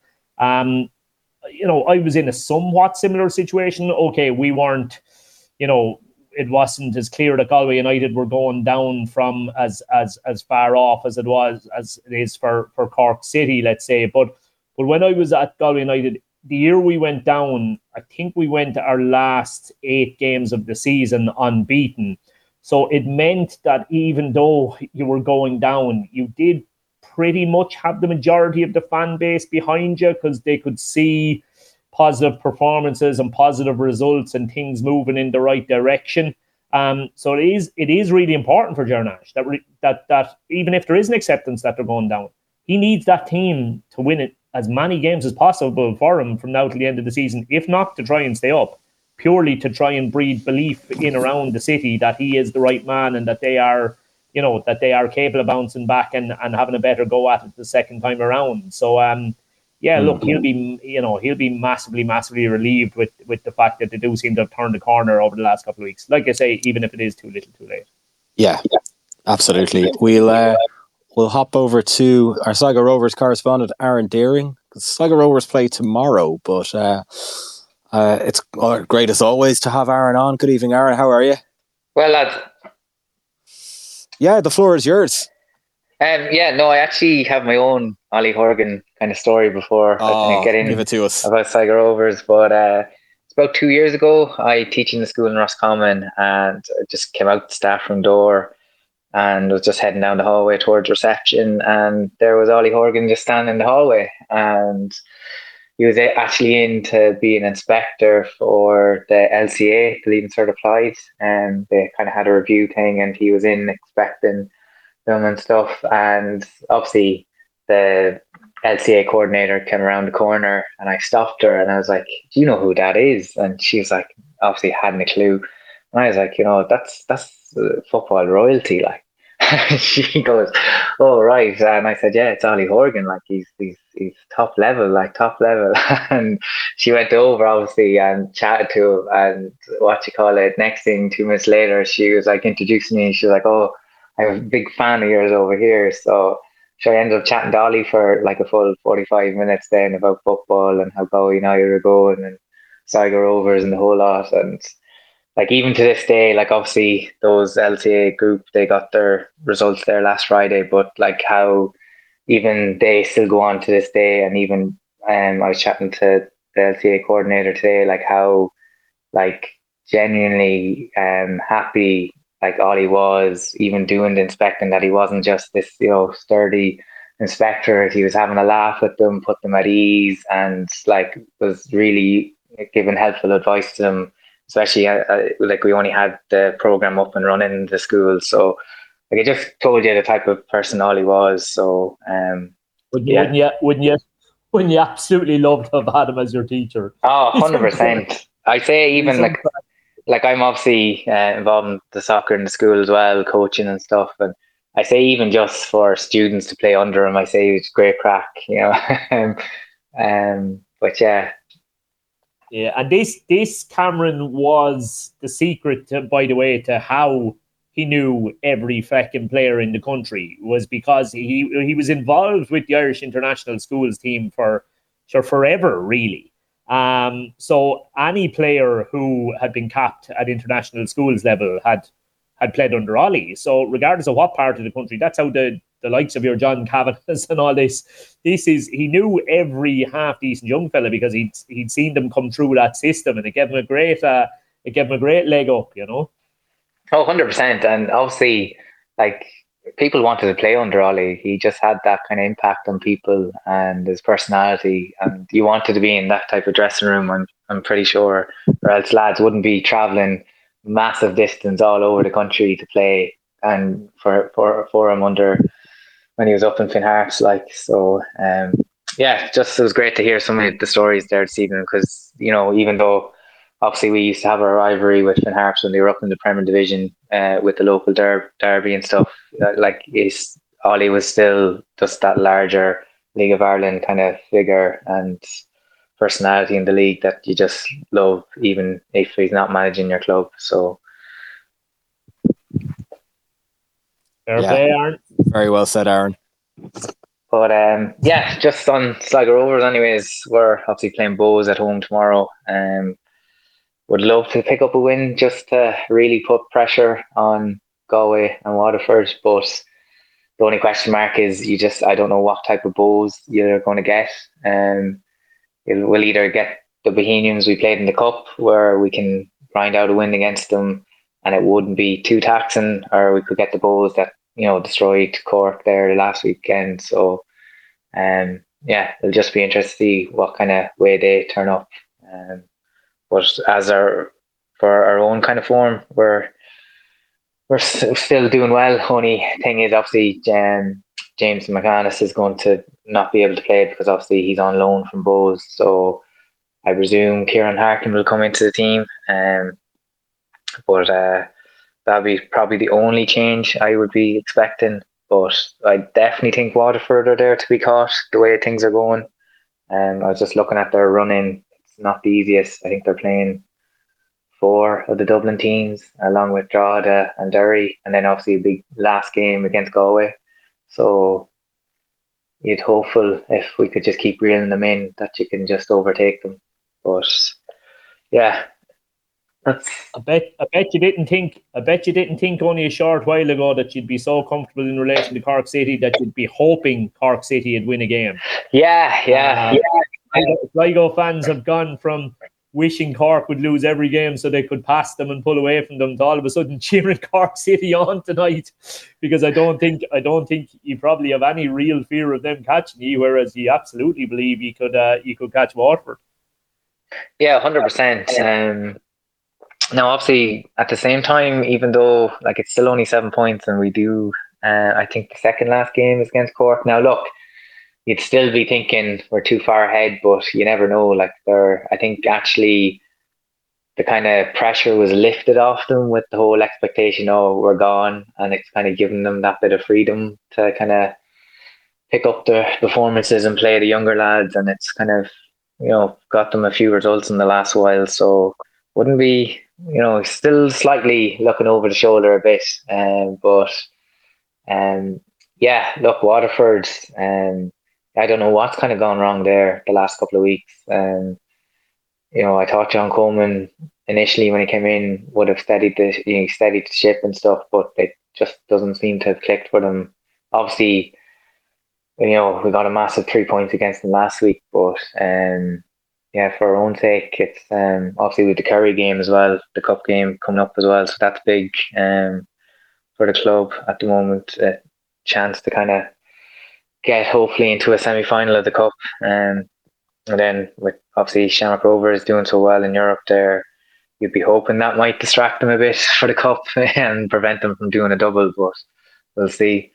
[SPEAKER 1] You know, I was in a somewhat similar situation. Okay, we weren't, you know, it wasn't as clear that Galway United were going down from as far off as it is for Cork City, let's say. But when I was at Galway United, the year we went down, I think we went our last 8 games of the season unbeaten. So it meant that even though you were going down, you did pretty much have the majority of the fan base behind you, because they could see positive performances and positive results and things moving in the right direction. So it is really important for Jernash that even if there is an acceptance that they're going down, he needs that team to win it as many games as possible for him from now to the end of the season, if not to try and stay up, purely to try and breed belief in around the city that he is the right man and that they are, capable of bouncing back and having a better go at it the second time around. So, look, he'll be massively, massively relieved with the fact that they do seem to have turned the corner over the last couple of weeks. Like I say, even if it is too little, too late.
[SPEAKER 5] Yeah, absolutely. We'll hop over to our Sligo Rovers correspondent, Aaron Deering. Sligo Rovers play tomorrow, but it's great as always to have Aaron on. Good evening, Aaron. How are you?
[SPEAKER 10] Well, lads.
[SPEAKER 5] Yeah, the floor is yours.
[SPEAKER 10] I actually have my own Ollie Horgan kind of story before I get in.
[SPEAKER 5] Give it to us
[SPEAKER 10] about Sligo Rovers. But it's about 2 years ago. I teach in the school in Roscommon, and I just came out the staff room door and was just heading down the hallway towards reception, and there was Ollie Horgan just standing in the hallway, and he was actually in to be an inspector for the LCA, the Leaving Cert Applied, and they kind of had a review thing, and he was in expecting them and stuff. And obviously the LCA coordinator came around the corner, and I stopped her and I was like, "Do you know who that is?" And she was like, obviously hadn't a clue. And I was like, that's football royalty, like. She goes, "Oh, right." And I said, "Yeah, it's Ollie Horgan, like he's top level. And she went over obviously and chatted to him, and next thing 2 minutes later she was like introducing me, and she was like, "Oh, I'm a big fan of yours over here." So I ended up chatting to Ollie for like a full 45 minutes then about football and how Galway United are going and Sligo Rovers and the whole lot. And like even to this day, like obviously those LCA group, they got their results there last Friday, but like how even they still go on to this day. And even I was chatting to the LCA coordinator today, like how like genuinely happy like Ollie was, even doing the inspecting, that he wasn't just this sturdy inspector. He was having a laugh with them, put them at ease, and like was really giving helpful advice to them. Especially like we only had the program up and running in the school, so like it just told you the type of person Ollie was. So
[SPEAKER 1] wouldn't you absolutely love to have had him as your teacher?
[SPEAKER 10] Oh, 100%. I say even like I'm obviously involved in the soccer in the school as well, coaching and stuff, and I say even just for students to play under him, I say it's great crack, but yeah.
[SPEAKER 1] Yeah, and this Cameron was the secret, by the way, to how he knew every feckin' player in the country, was because he was involved with the Irish International Schools team for forever, really. So any player who had been capped at international schools level had played under Ollie. So regardless of what part of the country, that's how the likes of your John Kavanaghs and all this is, he knew every half decent young fella because he'd seen them come through that system, and it gave him a great leg up, Oh,
[SPEAKER 10] 100%. And obviously, like, people wanted to play under Ollie. He just had that kind of impact on people and his personality, and you wanted to be in that type of dressing room. I'm pretty sure, or else lads wouldn't be travelling massive distance all over the country to play, and for him under when he was up in Finn Harps, like. So just it was great to hear some of the stories there this evening, because even though obviously we used to have our rivalry with Finn Harps when they were up in the Premier Division with the local derby and stuff, Ollie was still just that larger League of Ireland kind of figure and personality in the league that you just love, even if he's not managing your club. So
[SPEAKER 1] fair play, Aaron.
[SPEAKER 5] Very well said, Aaron.
[SPEAKER 10] But just on Sligo Rovers anyways, we're obviously playing Bows at home tomorrow. would love to pick up a win just to really put pressure on Galway and Waterford. But the only question mark is I don't know what type of bows you're going to get. We'll either get the Bohemians we played in the Cup, where we can grind out a win against them and it wouldn't be too taxing, or we could get the bows that destroyed Cork there last weekend. So it'll just be interesting to see what kind of way they turn up. But for our own kind of form, we're still doing well. Only thing is, obviously, James McManus is going to not be able to play because obviously he's on loan from Bows. So I presume Kieran Harkin will come into the team. But that'll be probably the only change I would be expecting. But I definitely think Waterford are there to be caught the way things are going. I was just looking at their run-in. It's not the easiest. I think they're playing 4 of the Dublin teams, along with Drogheda and Derry, and then obviously a big last game against Galway. So you'd hopeful if we could just keep reeling them in that you can just overtake them. But yeah, that's.
[SPEAKER 1] I bet you didn't think only a short while ago that you'd be so comfortable in relation to Cork City that you'd be hoping Cork City would win a game.
[SPEAKER 10] Yeah.
[SPEAKER 1] Sligo fans have gone from wishing Cork would lose every game so they could pass them and pull away from them to all of a sudden cheering Cork City on tonight, because I don't think you probably have any real fear of them catching you, whereas you absolutely believe you could catch Waterford.
[SPEAKER 10] Yeah, 100%. Now, obviously, at the same time, even though it's still only 7 points, and we do, I think the second last game is against Cork. Now, look, you'd still be thinking we're too far ahead, but you never know. I think actually the kind of pressure was lifted off them with the whole expectation, we're gone, and it's kind of given them that bit of freedom to kind of pick up the performances and play the younger lads, and it's kind of got them a few results in the last while. So wouldn't be still slightly looking over the shoulder a bit, but look, Waterford. I don't know what's kind of gone wrong there the last couple of weeks. I thought John Coleman initially when he came in would have steadied the ship and stuff, but it just doesn't seem to have clicked for them. Obviously, we got a massive 3 points against them last week, but for our own sake, it's obviously with the Kerry game as well, the cup game coming up as well, so that's big for the club at the moment. A chance to kind of get hopefully into a semi-final of the cup, and then with obviously Shamrock Rovers doing so well in Europe there, you'd be hoping that might distract them a bit for the cup and prevent them from doing a double, but we'll see.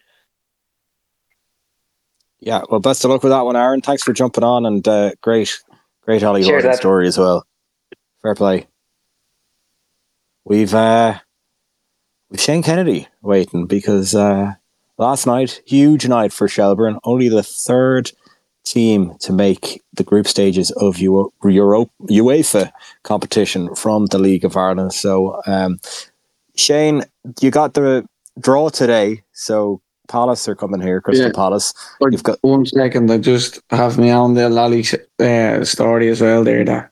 [SPEAKER 5] Yeah, well, best of luck with that one, Aaron. Thanks for jumping on, and great Ollie Horgan story as well. Fair play. We've Shane Kennedy waiting because last night, huge night for Shelbourne. Only the third team to make the group stages of UEFA competition from the League of Ireland. So, Shane, you got the draw today. So Palace are coming here, Crystal Palace.
[SPEAKER 11] You've got 1 second. I just have me on the Lally story as well there. Crack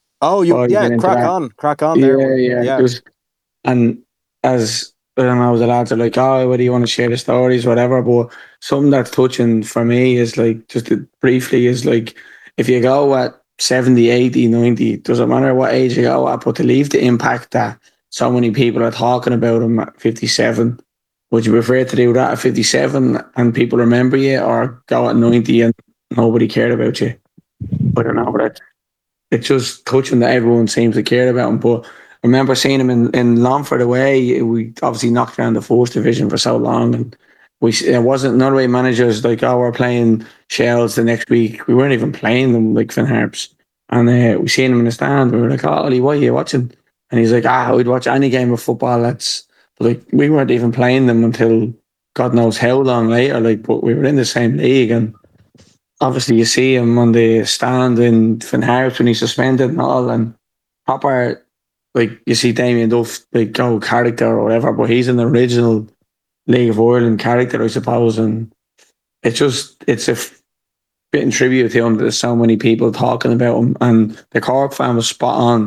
[SPEAKER 11] on there. Yeah. And as I don't know, the lads are like, whether you want to share the stories, whatever. But something that's touching for me is briefly if you go at 70, 80, 90, doesn't matter what age you go at, but to leave the impact that so many people are talking about him at 57, would you prefer to do that at 57 and people remember you, or go at 90 and nobody cared about you? I don't know, but it's just touching that everyone seems to care about him. But I remember seeing him in Longford away. We obviously knocked down the 4th division for so long, and it wasn't none of the managers we're playing Shells the next week. We weren't even playing them like Finn Harps, and we seen him in the stand. We were like, Ollie, what are you watching? And he's like, we'd watch any game of football. But we weren't even playing them until God knows how long later. But we were in the same league, and obviously you see him on the stand in Finn Harps when he's suspended and all, and proper. You see Damien Duff, go character or whatever, but he's an original League of Ireland character, I suppose. And it's a bit in tribute to him. There's so many people talking about him, and the Cork fan was spot on.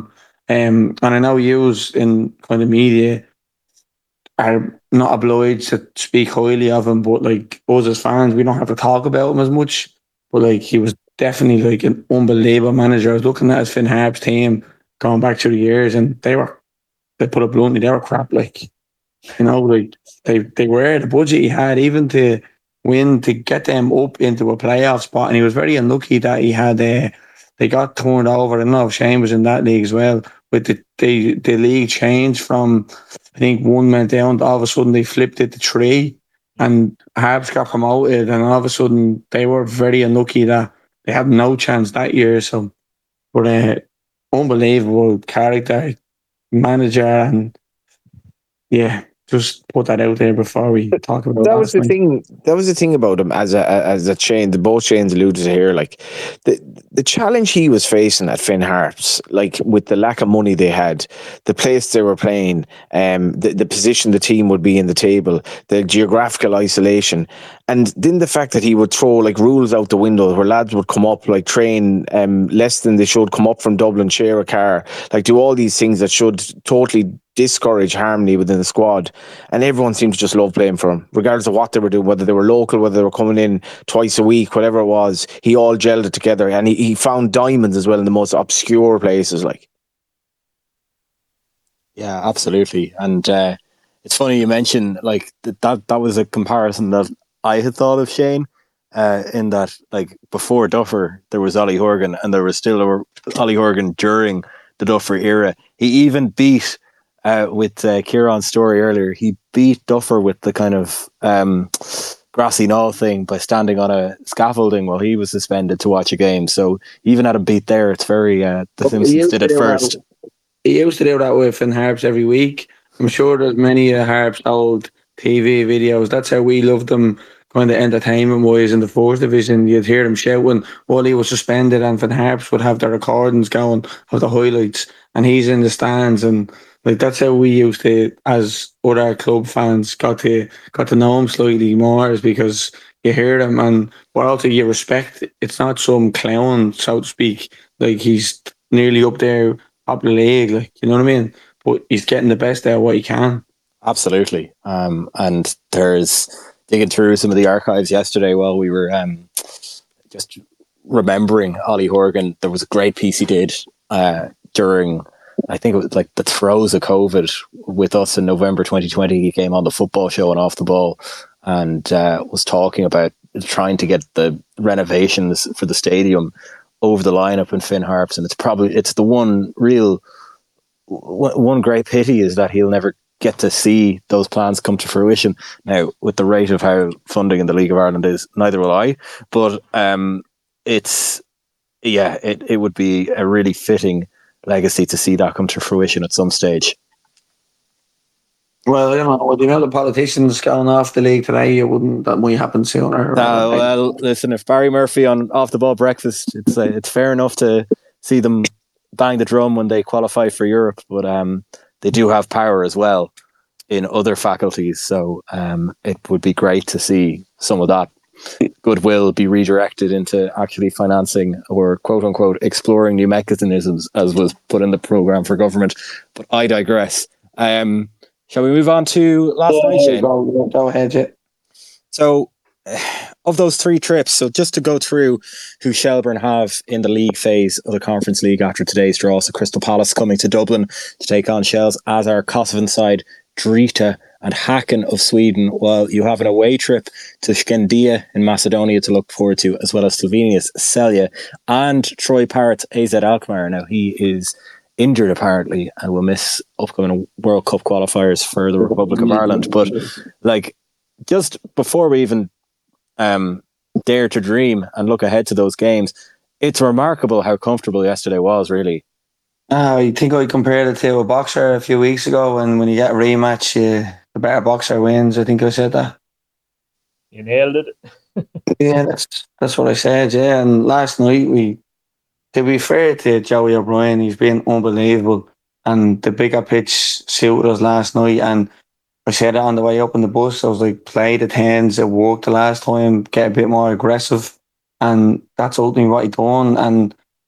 [SPEAKER 11] And I know yous in kind of media are not obliged to speak highly of him, but like us as fans, we don't have to talk about him as much. But like he was definitely like an unbelievable manager. I was looking at his Finn Harps team going back through the years, and they put it bluntly, they were crap. Like, like they were the budget he had, even to win, to get them up into a playoff spot. And he was very unlucky that he had they got turned over. I don't know if Shane was in that league as well. But the league changed from, I think, one went down, all of a sudden they flipped it to 3, and Habs got promoted, and all of a sudden they were very unlucky that they had no chance that year. So, but unbelievable character, manager, and yeah, just put that out there before we talk about
[SPEAKER 6] that. Was the thing. That was the thing about him as a Shane. Both Shanes alluded to here, like the challenge he was facing at Finn Harps, like with the lack of money they had, the place they were playing, the position the team would be in the table, the geographical isolation, and then the fact that he would throw like rules out the window where lads would come up, like train less than they should, come up from Dublin, share a car, like do all these things that should totally discourage harmony within the squad, and everyone seemed to just love playing for him, regardless of what they were doing, whether they were local, whether they were coming in twice a week, whatever it was. He all gelled it together, and he found diamonds as well in the most obscure places. Like,
[SPEAKER 5] yeah, absolutely. And it's funny you mentioned like that was a comparison that I had thought of Shane, in that like before Duffer there was Ollie Horgan, and there was still Ollie Horgan during the Duffer era. He even beat with Kieran's story earlier, he beat Duffer with the kind of grassy knoll thing by standing on a scaffolding while he was suspended to watch a game. So even had him beat there, it's very the Simpsons did it first.
[SPEAKER 11] He used to do that with Finn Harps every week. I'm sure there's many Harps old TV videos. That's how we loved them, kind of entertainment wise in the 4th division. You'd hear them shouting while he was suspended, and Finn Harps would have the recordings going of the highlights, and he's in the stands, and like that's how we used to, as other club fans, got to know him slightly more, is because you hear him, and but also you respect. It's not some clown, so to speak. Like he's nearly up there, top of the league. Like, you know what I mean? But he's getting the best out of what he can.
[SPEAKER 5] Absolutely. And there's digging through some of the archives yesterday while we were just remembering Ollie Horgan. There was a great piece he did during, I think it was like the throes of COVID with us in November 2020. He came on the football show and Off the Ball and was talking about trying to get the renovations for the stadium over the line up in Finn Harps. And it's the one great pity is that he'll never get to see those plans come to fruition. Now, with the rate of how funding in the League of Ireland is, neither will I. But it would be a really fitting legacy to see that come to fruition at some stage.
[SPEAKER 11] Well, with the amount of politicians going off the league today, that might happen sooner.
[SPEAKER 5] Well, listen, if Barry Murphy on Off the Ball Breakfast, it's fair enough to see them bang the drum when they qualify for Europe, but they do have power as well in other faculties, so it would be great to see some of that goodwill be redirected into actually financing or quote unquote exploring new mechanisms, as was put in the programme for government. But I digress. Shall we move on to last night, Shane?
[SPEAKER 11] Go ahead, yeah.
[SPEAKER 5] So, of those 3 trips, so just to go through who Shelbourne have in the league phase of the Conference League after today's draw. So Crystal Palace coming to Dublin to take on Shells, as are Kosovan side Drita and Häcken of Sweden, while you have an away trip to Skendia in Macedonia to look forward to, as well as Slovenia's Celje and Troy Parrott's AZ Alkmaar. Now, he is injured apparently and will miss upcoming World Cup qualifiers for the Republic of Ireland. But like, just before we even dare to dream and look ahead to those games, it's remarkable how comfortable yesterday was, really.
[SPEAKER 11] I think I compared it to a boxer a few weeks ago, and when you get a rematch, the better boxer wins. I think I said that.
[SPEAKER 1] You nailed it.
[SPEAKER 11] Yeah, that's what I said, yeah. And last night, to be fair to Joey O'Brien, he's been unbelievable, and the bigger pitch suited us last night. And I said it on the way up in the bus, I was like, play the 10s, it worked the last time, get a bit more aggressive, and that's ultimately what he done. And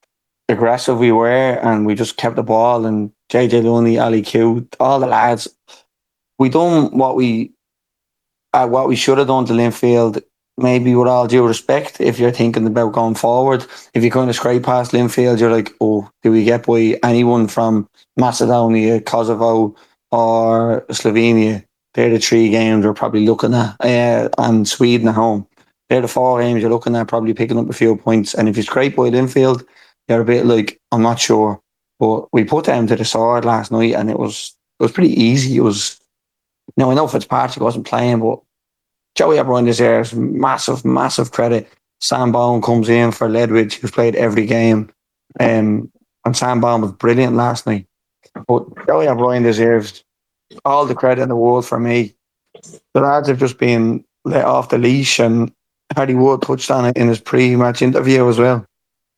[SPEAKER 11] aggressive we were, and we just kept the ball. And JJ Lundy, Ali Q, all the lads, we done what we should have done to Linfield. Maybe with all due respect, if you're thinking about going forward, if you kind of scrape past Linfield, you're like, oh, do we get by anyone from Macedonia, Kosovo, or Slovenia? They're the 3 games we're probably looking at, and Sweden at home. They're the 4 games you're looking at, probably picking up a few points. And if you scrape by Linfield, you're a bit like, I'm not sure. But we put them to the sword last night, and it was pretty easy. It was, I know Fitzpatrick wasn't playing, but Joey O'Brien deserves massive credit. Sam Bowen comes in for Ledwidge, who's played every game. And Sam Bowen was brilliant last night. But Joey O'Brien deserves all the credit in the world for me. The lads have just been let off the leash, and Harry Wood touched on it in his pre-match interview as well.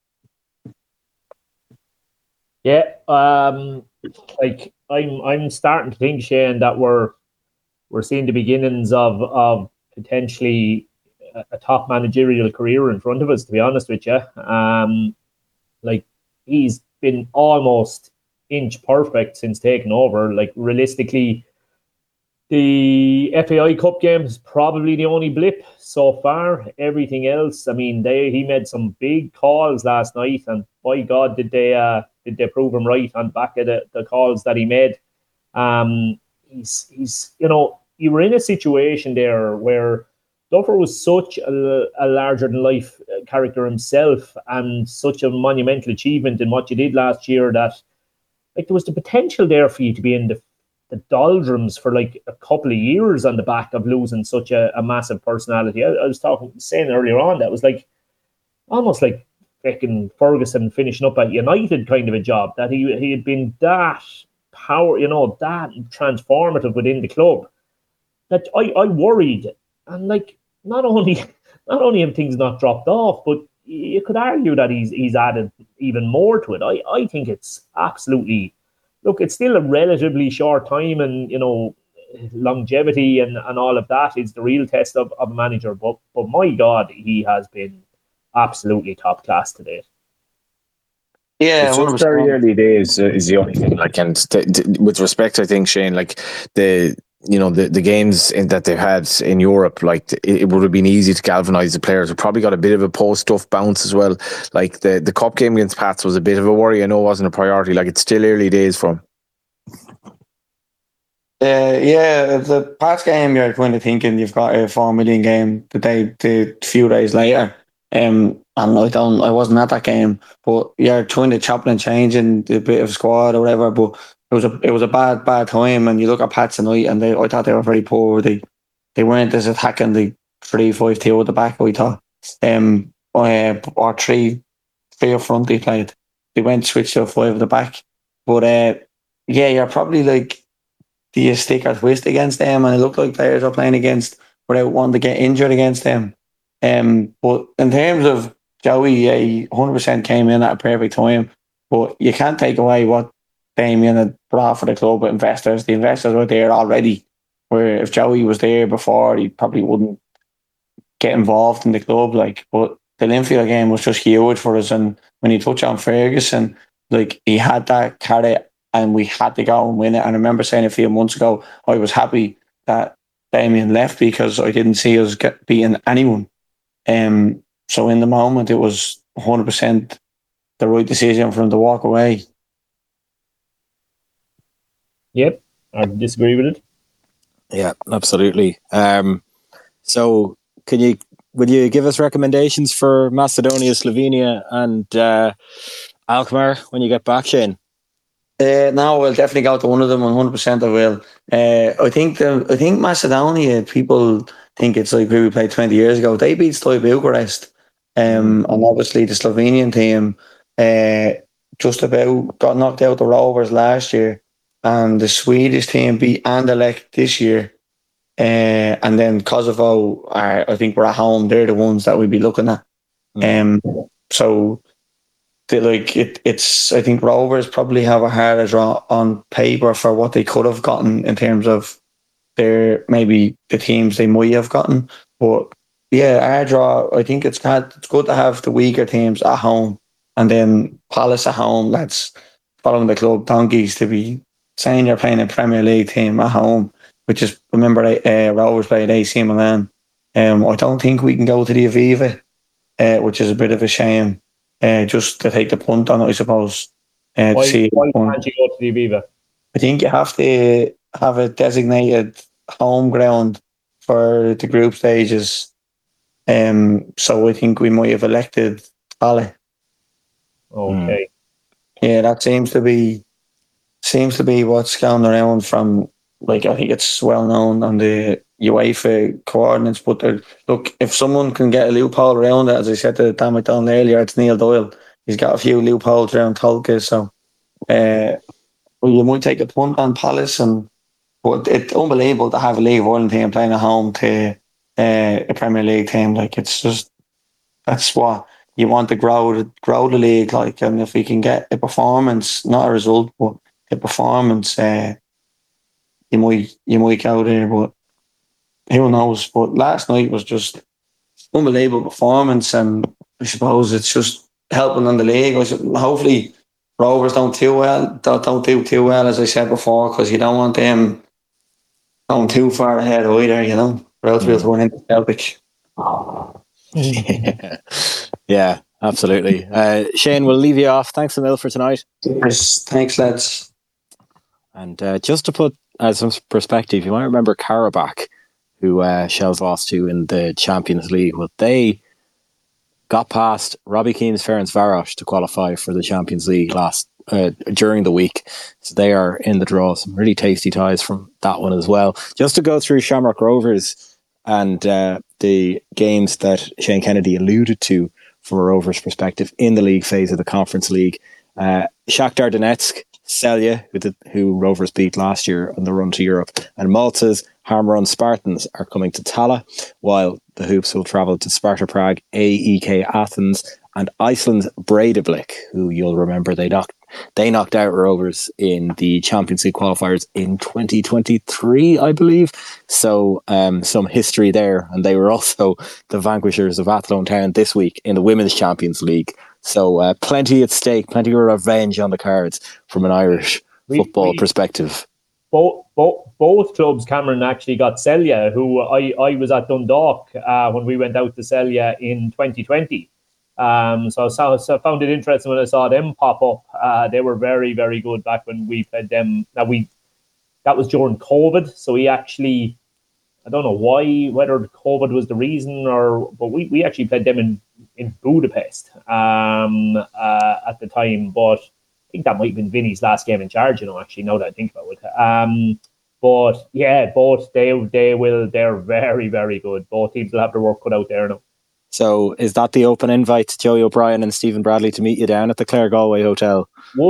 [SPEAKER 1] Yeah, like I'm starting to think, Shane, that we're seeing the beginnings of potentially a top managerial career in front of us, to be honest with you. Like, he's been almost inch perfect since taking over. Like, realistically, the FAI Cup game is probably the only blip so far. Everything else, I mean, he made some big calls last night, and by God, did they prove him right on the back of the calls that he made. He's you were in a situation there where Duffer was such a larger-than-life character himself, and such a monumental achievement in what you did last year, that like there was the potential there for you to be in the doldrums for like a couple of years on the back of losing such a massive personality. I was saying earlier on that was like almost like fucking Ferguson finishing up at United kind of a job, that he had been that power, that transformative within the club, that I worried. And like, not only have things not dropped off, but you could argue that he's added even more to it. I think it's absolutely, look, it's still a relatively short time, and longevity and all of that is the real test of a manager. But my God, he has been absolutely top class today.
[SPEAKER 6] Yeah, it's very early days is the only thing. Like, and with respect, I think, Shane, like the games that they've had in Europe, like it would have been easy to galvanise the players. We probably got a bit of a post-stuff bounce as well. Like the cup game against Pats was a bit of a worry. I know it wasn't a priority. Like, it's still early days for him.
[SPEAKER 11] Yeah, the Pats game, you're kind of thinking you've got a 4 million game the few days later. And I wasn't at that game, but you're trying to chop and change in a bit of squad or whatever. But it was a bad time. And you look at Pats tonight, and I thought they were very poor. They weren't as attacking the 3-5-2 at the back, I thought. Or three up front they played. They went switched to 5 at the back. But you're probably like, do you stick or twist against them? And it looked like players are playing against without wanting to get injured against them. But in terms of Joey, he 100% came in at a perfect time. But you can't take away what Damien had brought for the club with investors. The investors were there already. Where if Joey was there before, he probably wouldn't get involved in the club. Like, but the Linfield game was just huge for us. And when you touch on Ferguson, like, he had that carrot, and we had to go and win it. And I remember saying a few months ago, I was happy that Damien left because I didn't see us beating anyone. So in the moment, it was 100% the right decision for him to walk away.
[SPEAKER 1] Yep, I disagree with it.
[SPEAKER 5] Yeah, absolutely. So would you give us recommendations for Macedonia, Slovenia, and Alkmaar when you get back, Shane?
[SPEAKER 11] No, we'll definitely go to one of them. 100% I will. I think Macedonia, people think it's like who we played 20 years ago. They beat Steaua Bucharest, and obviously the Slovenian team just about got knocked out the Rovers last year, and the Swedish team beat Anderlecht this year, and then Kosovo I think we're at home. They're the ones that we'd be looking at. So. It's I think Rovers probably have a harder draw on paper for what they could have gotten in terms of maybe the teams they might have gotten. But yeah, our draw, I think it's good to have the weaker teams at home and then Palace at home, lads, following the club, donkeys, to be saying you're playing a Premier League team at home, which is, remember, Rovers played AC Milan. I don't think we can go to the Aviva, which is a bit of a shame, just to take the punt on it, I suppose.
[SPEAKER 1] Why can't you go to the Aviva?
[SPEAKER 11] I think you have to have a designated home ground for the group stages. So I think we might have elected Ale.
[SPEAKER 1] Okay.
[SPEAKER 11] Yeah, that seems to be what's going around from, like, I think it's well known on the UEFA coordinates. But look, if someone can get a loophole around it, as I said to Dan McDonald earlier, it's Neil Doyle. He's got a few loopholes around Tolka, so well, you might take a punt on Palace, but it's unbelievable to have a League of Ireland team playing at home to a Premier League team. Like, it's just, that's what you want to grow the league. Like, and if we can get a performance, not a result, but a performance, you might go there. But who knows? But last night was just unbelievable performance, and I suppose it's just helping on the league. Hopefully Rovers don't do too well, as I said before, because you don't want them going too far ahead either, you know, or else we'll run into Celtic.
[SPEAKER 5] Yeah, absolutely. Shane, we'll leave you off. Thanks a mil for tonight.
[SPEAKER 11] Yes, thanks, lads.
[SPEAKER 5] And just to put some perspective, you might remember Karabakh, who Shell's lost to in the Champions League. Well, they got past Robbie Keane's Ferencváros to qualify for the Champions League during the week. So they are in the draw. Some really tasty ties from that one as well. Just to go through Shamrock Rovers and the games that Shane Kennedy alluded to from a Rovers perspective in the league phase of the Conference League. Shakhtar Donetsk, Celje, who Rovers beat last year on the run to Europe, and Malta's Hamrun Spartans are coming to Tala, while the Hoops will travel to Sparta Prague, AEK Athens, and Iceland's Breiðablik, who you'll remember they knocked out Rovers in the Champions League qualifiers in 2023, I believe. So some history there, and they were also the vanquishers of Athlone Town this week in the Women's Champions League. So plenty at stake, plenty of revenge on the cards from an Irish football perspective.
[SPEAKER 1] Both clubs, Cameron, actually got Celje, who I was at Dundalk when we went out to Celje in 2020. So I found it interesting when I saw them pop up. They were very, very good back when we played them. That was during COVID, so we actually, I don't know whether COVID was the reason, but we actually played them in Budapest at the time. But I think that might have been Vinny's last game in charge, actually, now that I think about it. But yeah, both they're very, very good. Both teams will have their work cut out there now.
[SPEAKER 5] So is that the open invite to Joey O'Brien and Stephen Bradley to meet you down at the Clare Galway Hotel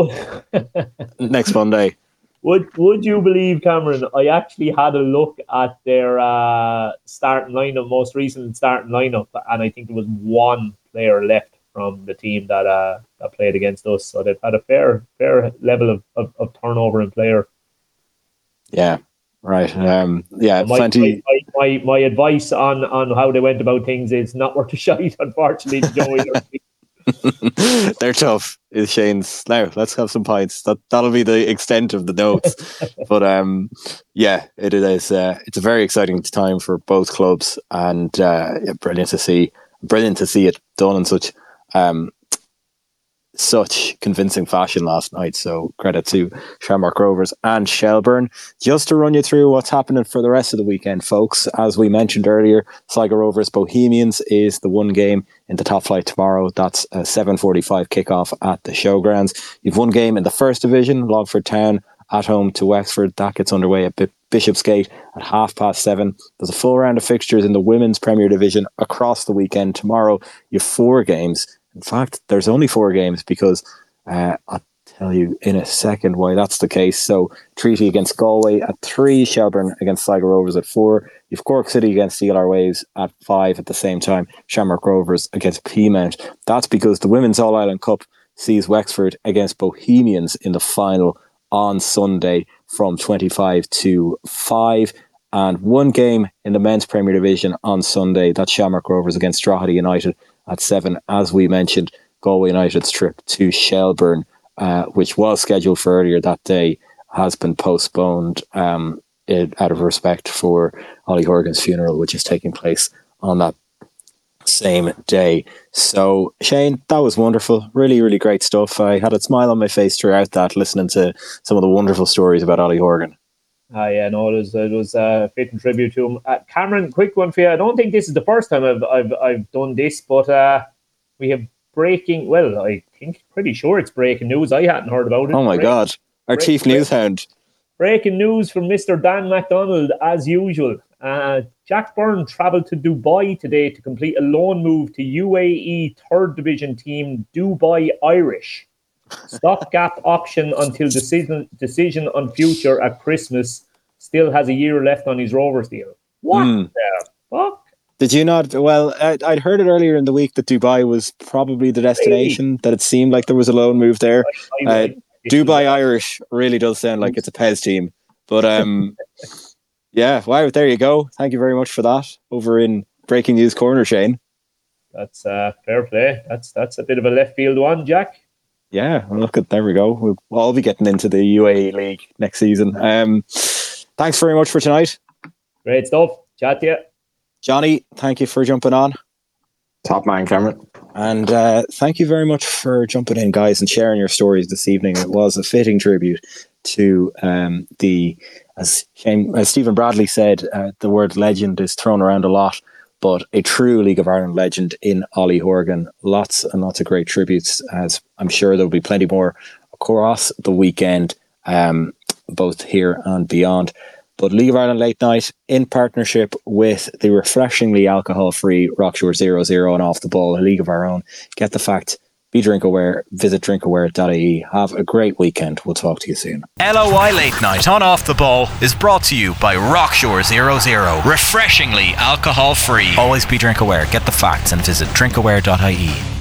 [SPEAKER 5] next Monday?
[SPEAKER 1] Would you believe, Cameron, I actually had a look at their starting lineup, most recent starting lineup, and I think there was one player left from the team that played against us. So they've had a fair level of turnover in player.
[SPEAKER 5] Yeah, right. Plenty.
[SPEAKER 1] My advice on how they went about things is not worth a shite, unfortunately, Joey.
[SPEAKER 5] They're tough, is Shane's. Now, let's have some pints. That'll be the extent of the notes. But it is. It's a very exciting time for both clubs, and brilliant to see it done in such convincing fashion last night. So credit to Shamrock Rovers and Shelbourne. Just to run you through what's happening for the rest of the weekend, folks. As we mentioned earlier, Sligo Rovers Bohemians is the one game in the top flight tomorrow. That's a 7:45 kickoff at the Showgrounds. You've one game in the First Division, Longford Town at home to Wexford. That gets underway at Bishopsgate at 7:30. There's a full round of fixtures in the Women's Premier Division across the weekend. Tomorrow, you have 4 games. In fact, there's only 4 games because I'll tell you in a second why that's the case. So, Treaty against Galway at 3, Shelbourne against Sligo Rovers at 4. You've Cork City against DLR Waves at 5 at the same time. Shamrock Rovers against Peamount. That's because the Women's All-Ireland Cup sees Wexford against Bohemians in the final on Sunday from 25 to 5. And one game in the Men's Premier Division on Sunday. That's Shamrock Rovers against Drogheda United at 7, as we mentioned. Galway United's trip to Shelburne, which was scheduled for earlier that day, has been postponed out of respect for Ollie Horgan's funeral, which is taking place on that same day. So Shane, that was wonderful. Really, really great stuff. I had a smile on my face throughout that, listening to some of the wonderful stories about Ollie Horgan.
[SPEAKER 1] It was a fitting tribute to him. Cameron, quick one for you. I don't think this is the first time I've done this, but we have breaking. Well, I think pretty sure it's breaking news. I hadn't heard about it.
[SPEAKER 5] Oh my God, our chief news hound.
[SPEAKER 1] Breaking news from Mr. Dan MacDonald, as usual. Jack Byrne travelled to Dubai today to complete a loan move to UAE third division team Dubai Irish. Stopgap option until decision on future at Christmas. Still has a year left on his Rovers deal. What the fuck?
[SPEAKER 5] Did you not? Well, I'd heard it earlier in the week that Dubai was probably the destination, that it seemed like there was a loan move there. Dubai Irish really does sound like it's a PES team. But yeah, wow, there you go. Thank you very much for that over in Breaking News Corner, Shane.
[SPEAKER 1] That's fair play. That's a bit of a left field one, Jack.
[SPEAKER 5] Yeah, look at there we go. We'll all be getting into the UAE League next season. Thanks very much for tonight.
[SPEAKER 1] Great stuff. Chat to you.
[SPEAKER 5] Johnny, thank you for jumping on.
[SPEAKER 6] Top man, Cameron.
[SPEAKER 5] And thank you very much for jumping in, guys, and sharing your stories this evening. It was a fitting tribute to as Stephen Bradley said, the word legend is thrown around a lot, but a true League of Ireland legend in Ollie Horgan. Lots and lots of great tributes, as I'm sure there'll be plenty more across the weekend, both here and beyond. But League of Ireland Late Night, in partnership with the refreshingly alcohol-free Rockshore 00 and Off the Ball, a league of our own. Get the fact. Be drink aware. Visit drinkaware.ie. Have a great weekend. We'll talk to you soon.
[SPEAKER 4] LOI Late Night on Off the Ball is brought to you by Rockshore 00. Refreshingly alcohol-free. Always be drink aware. Get the facts and visit drinkaware.ie.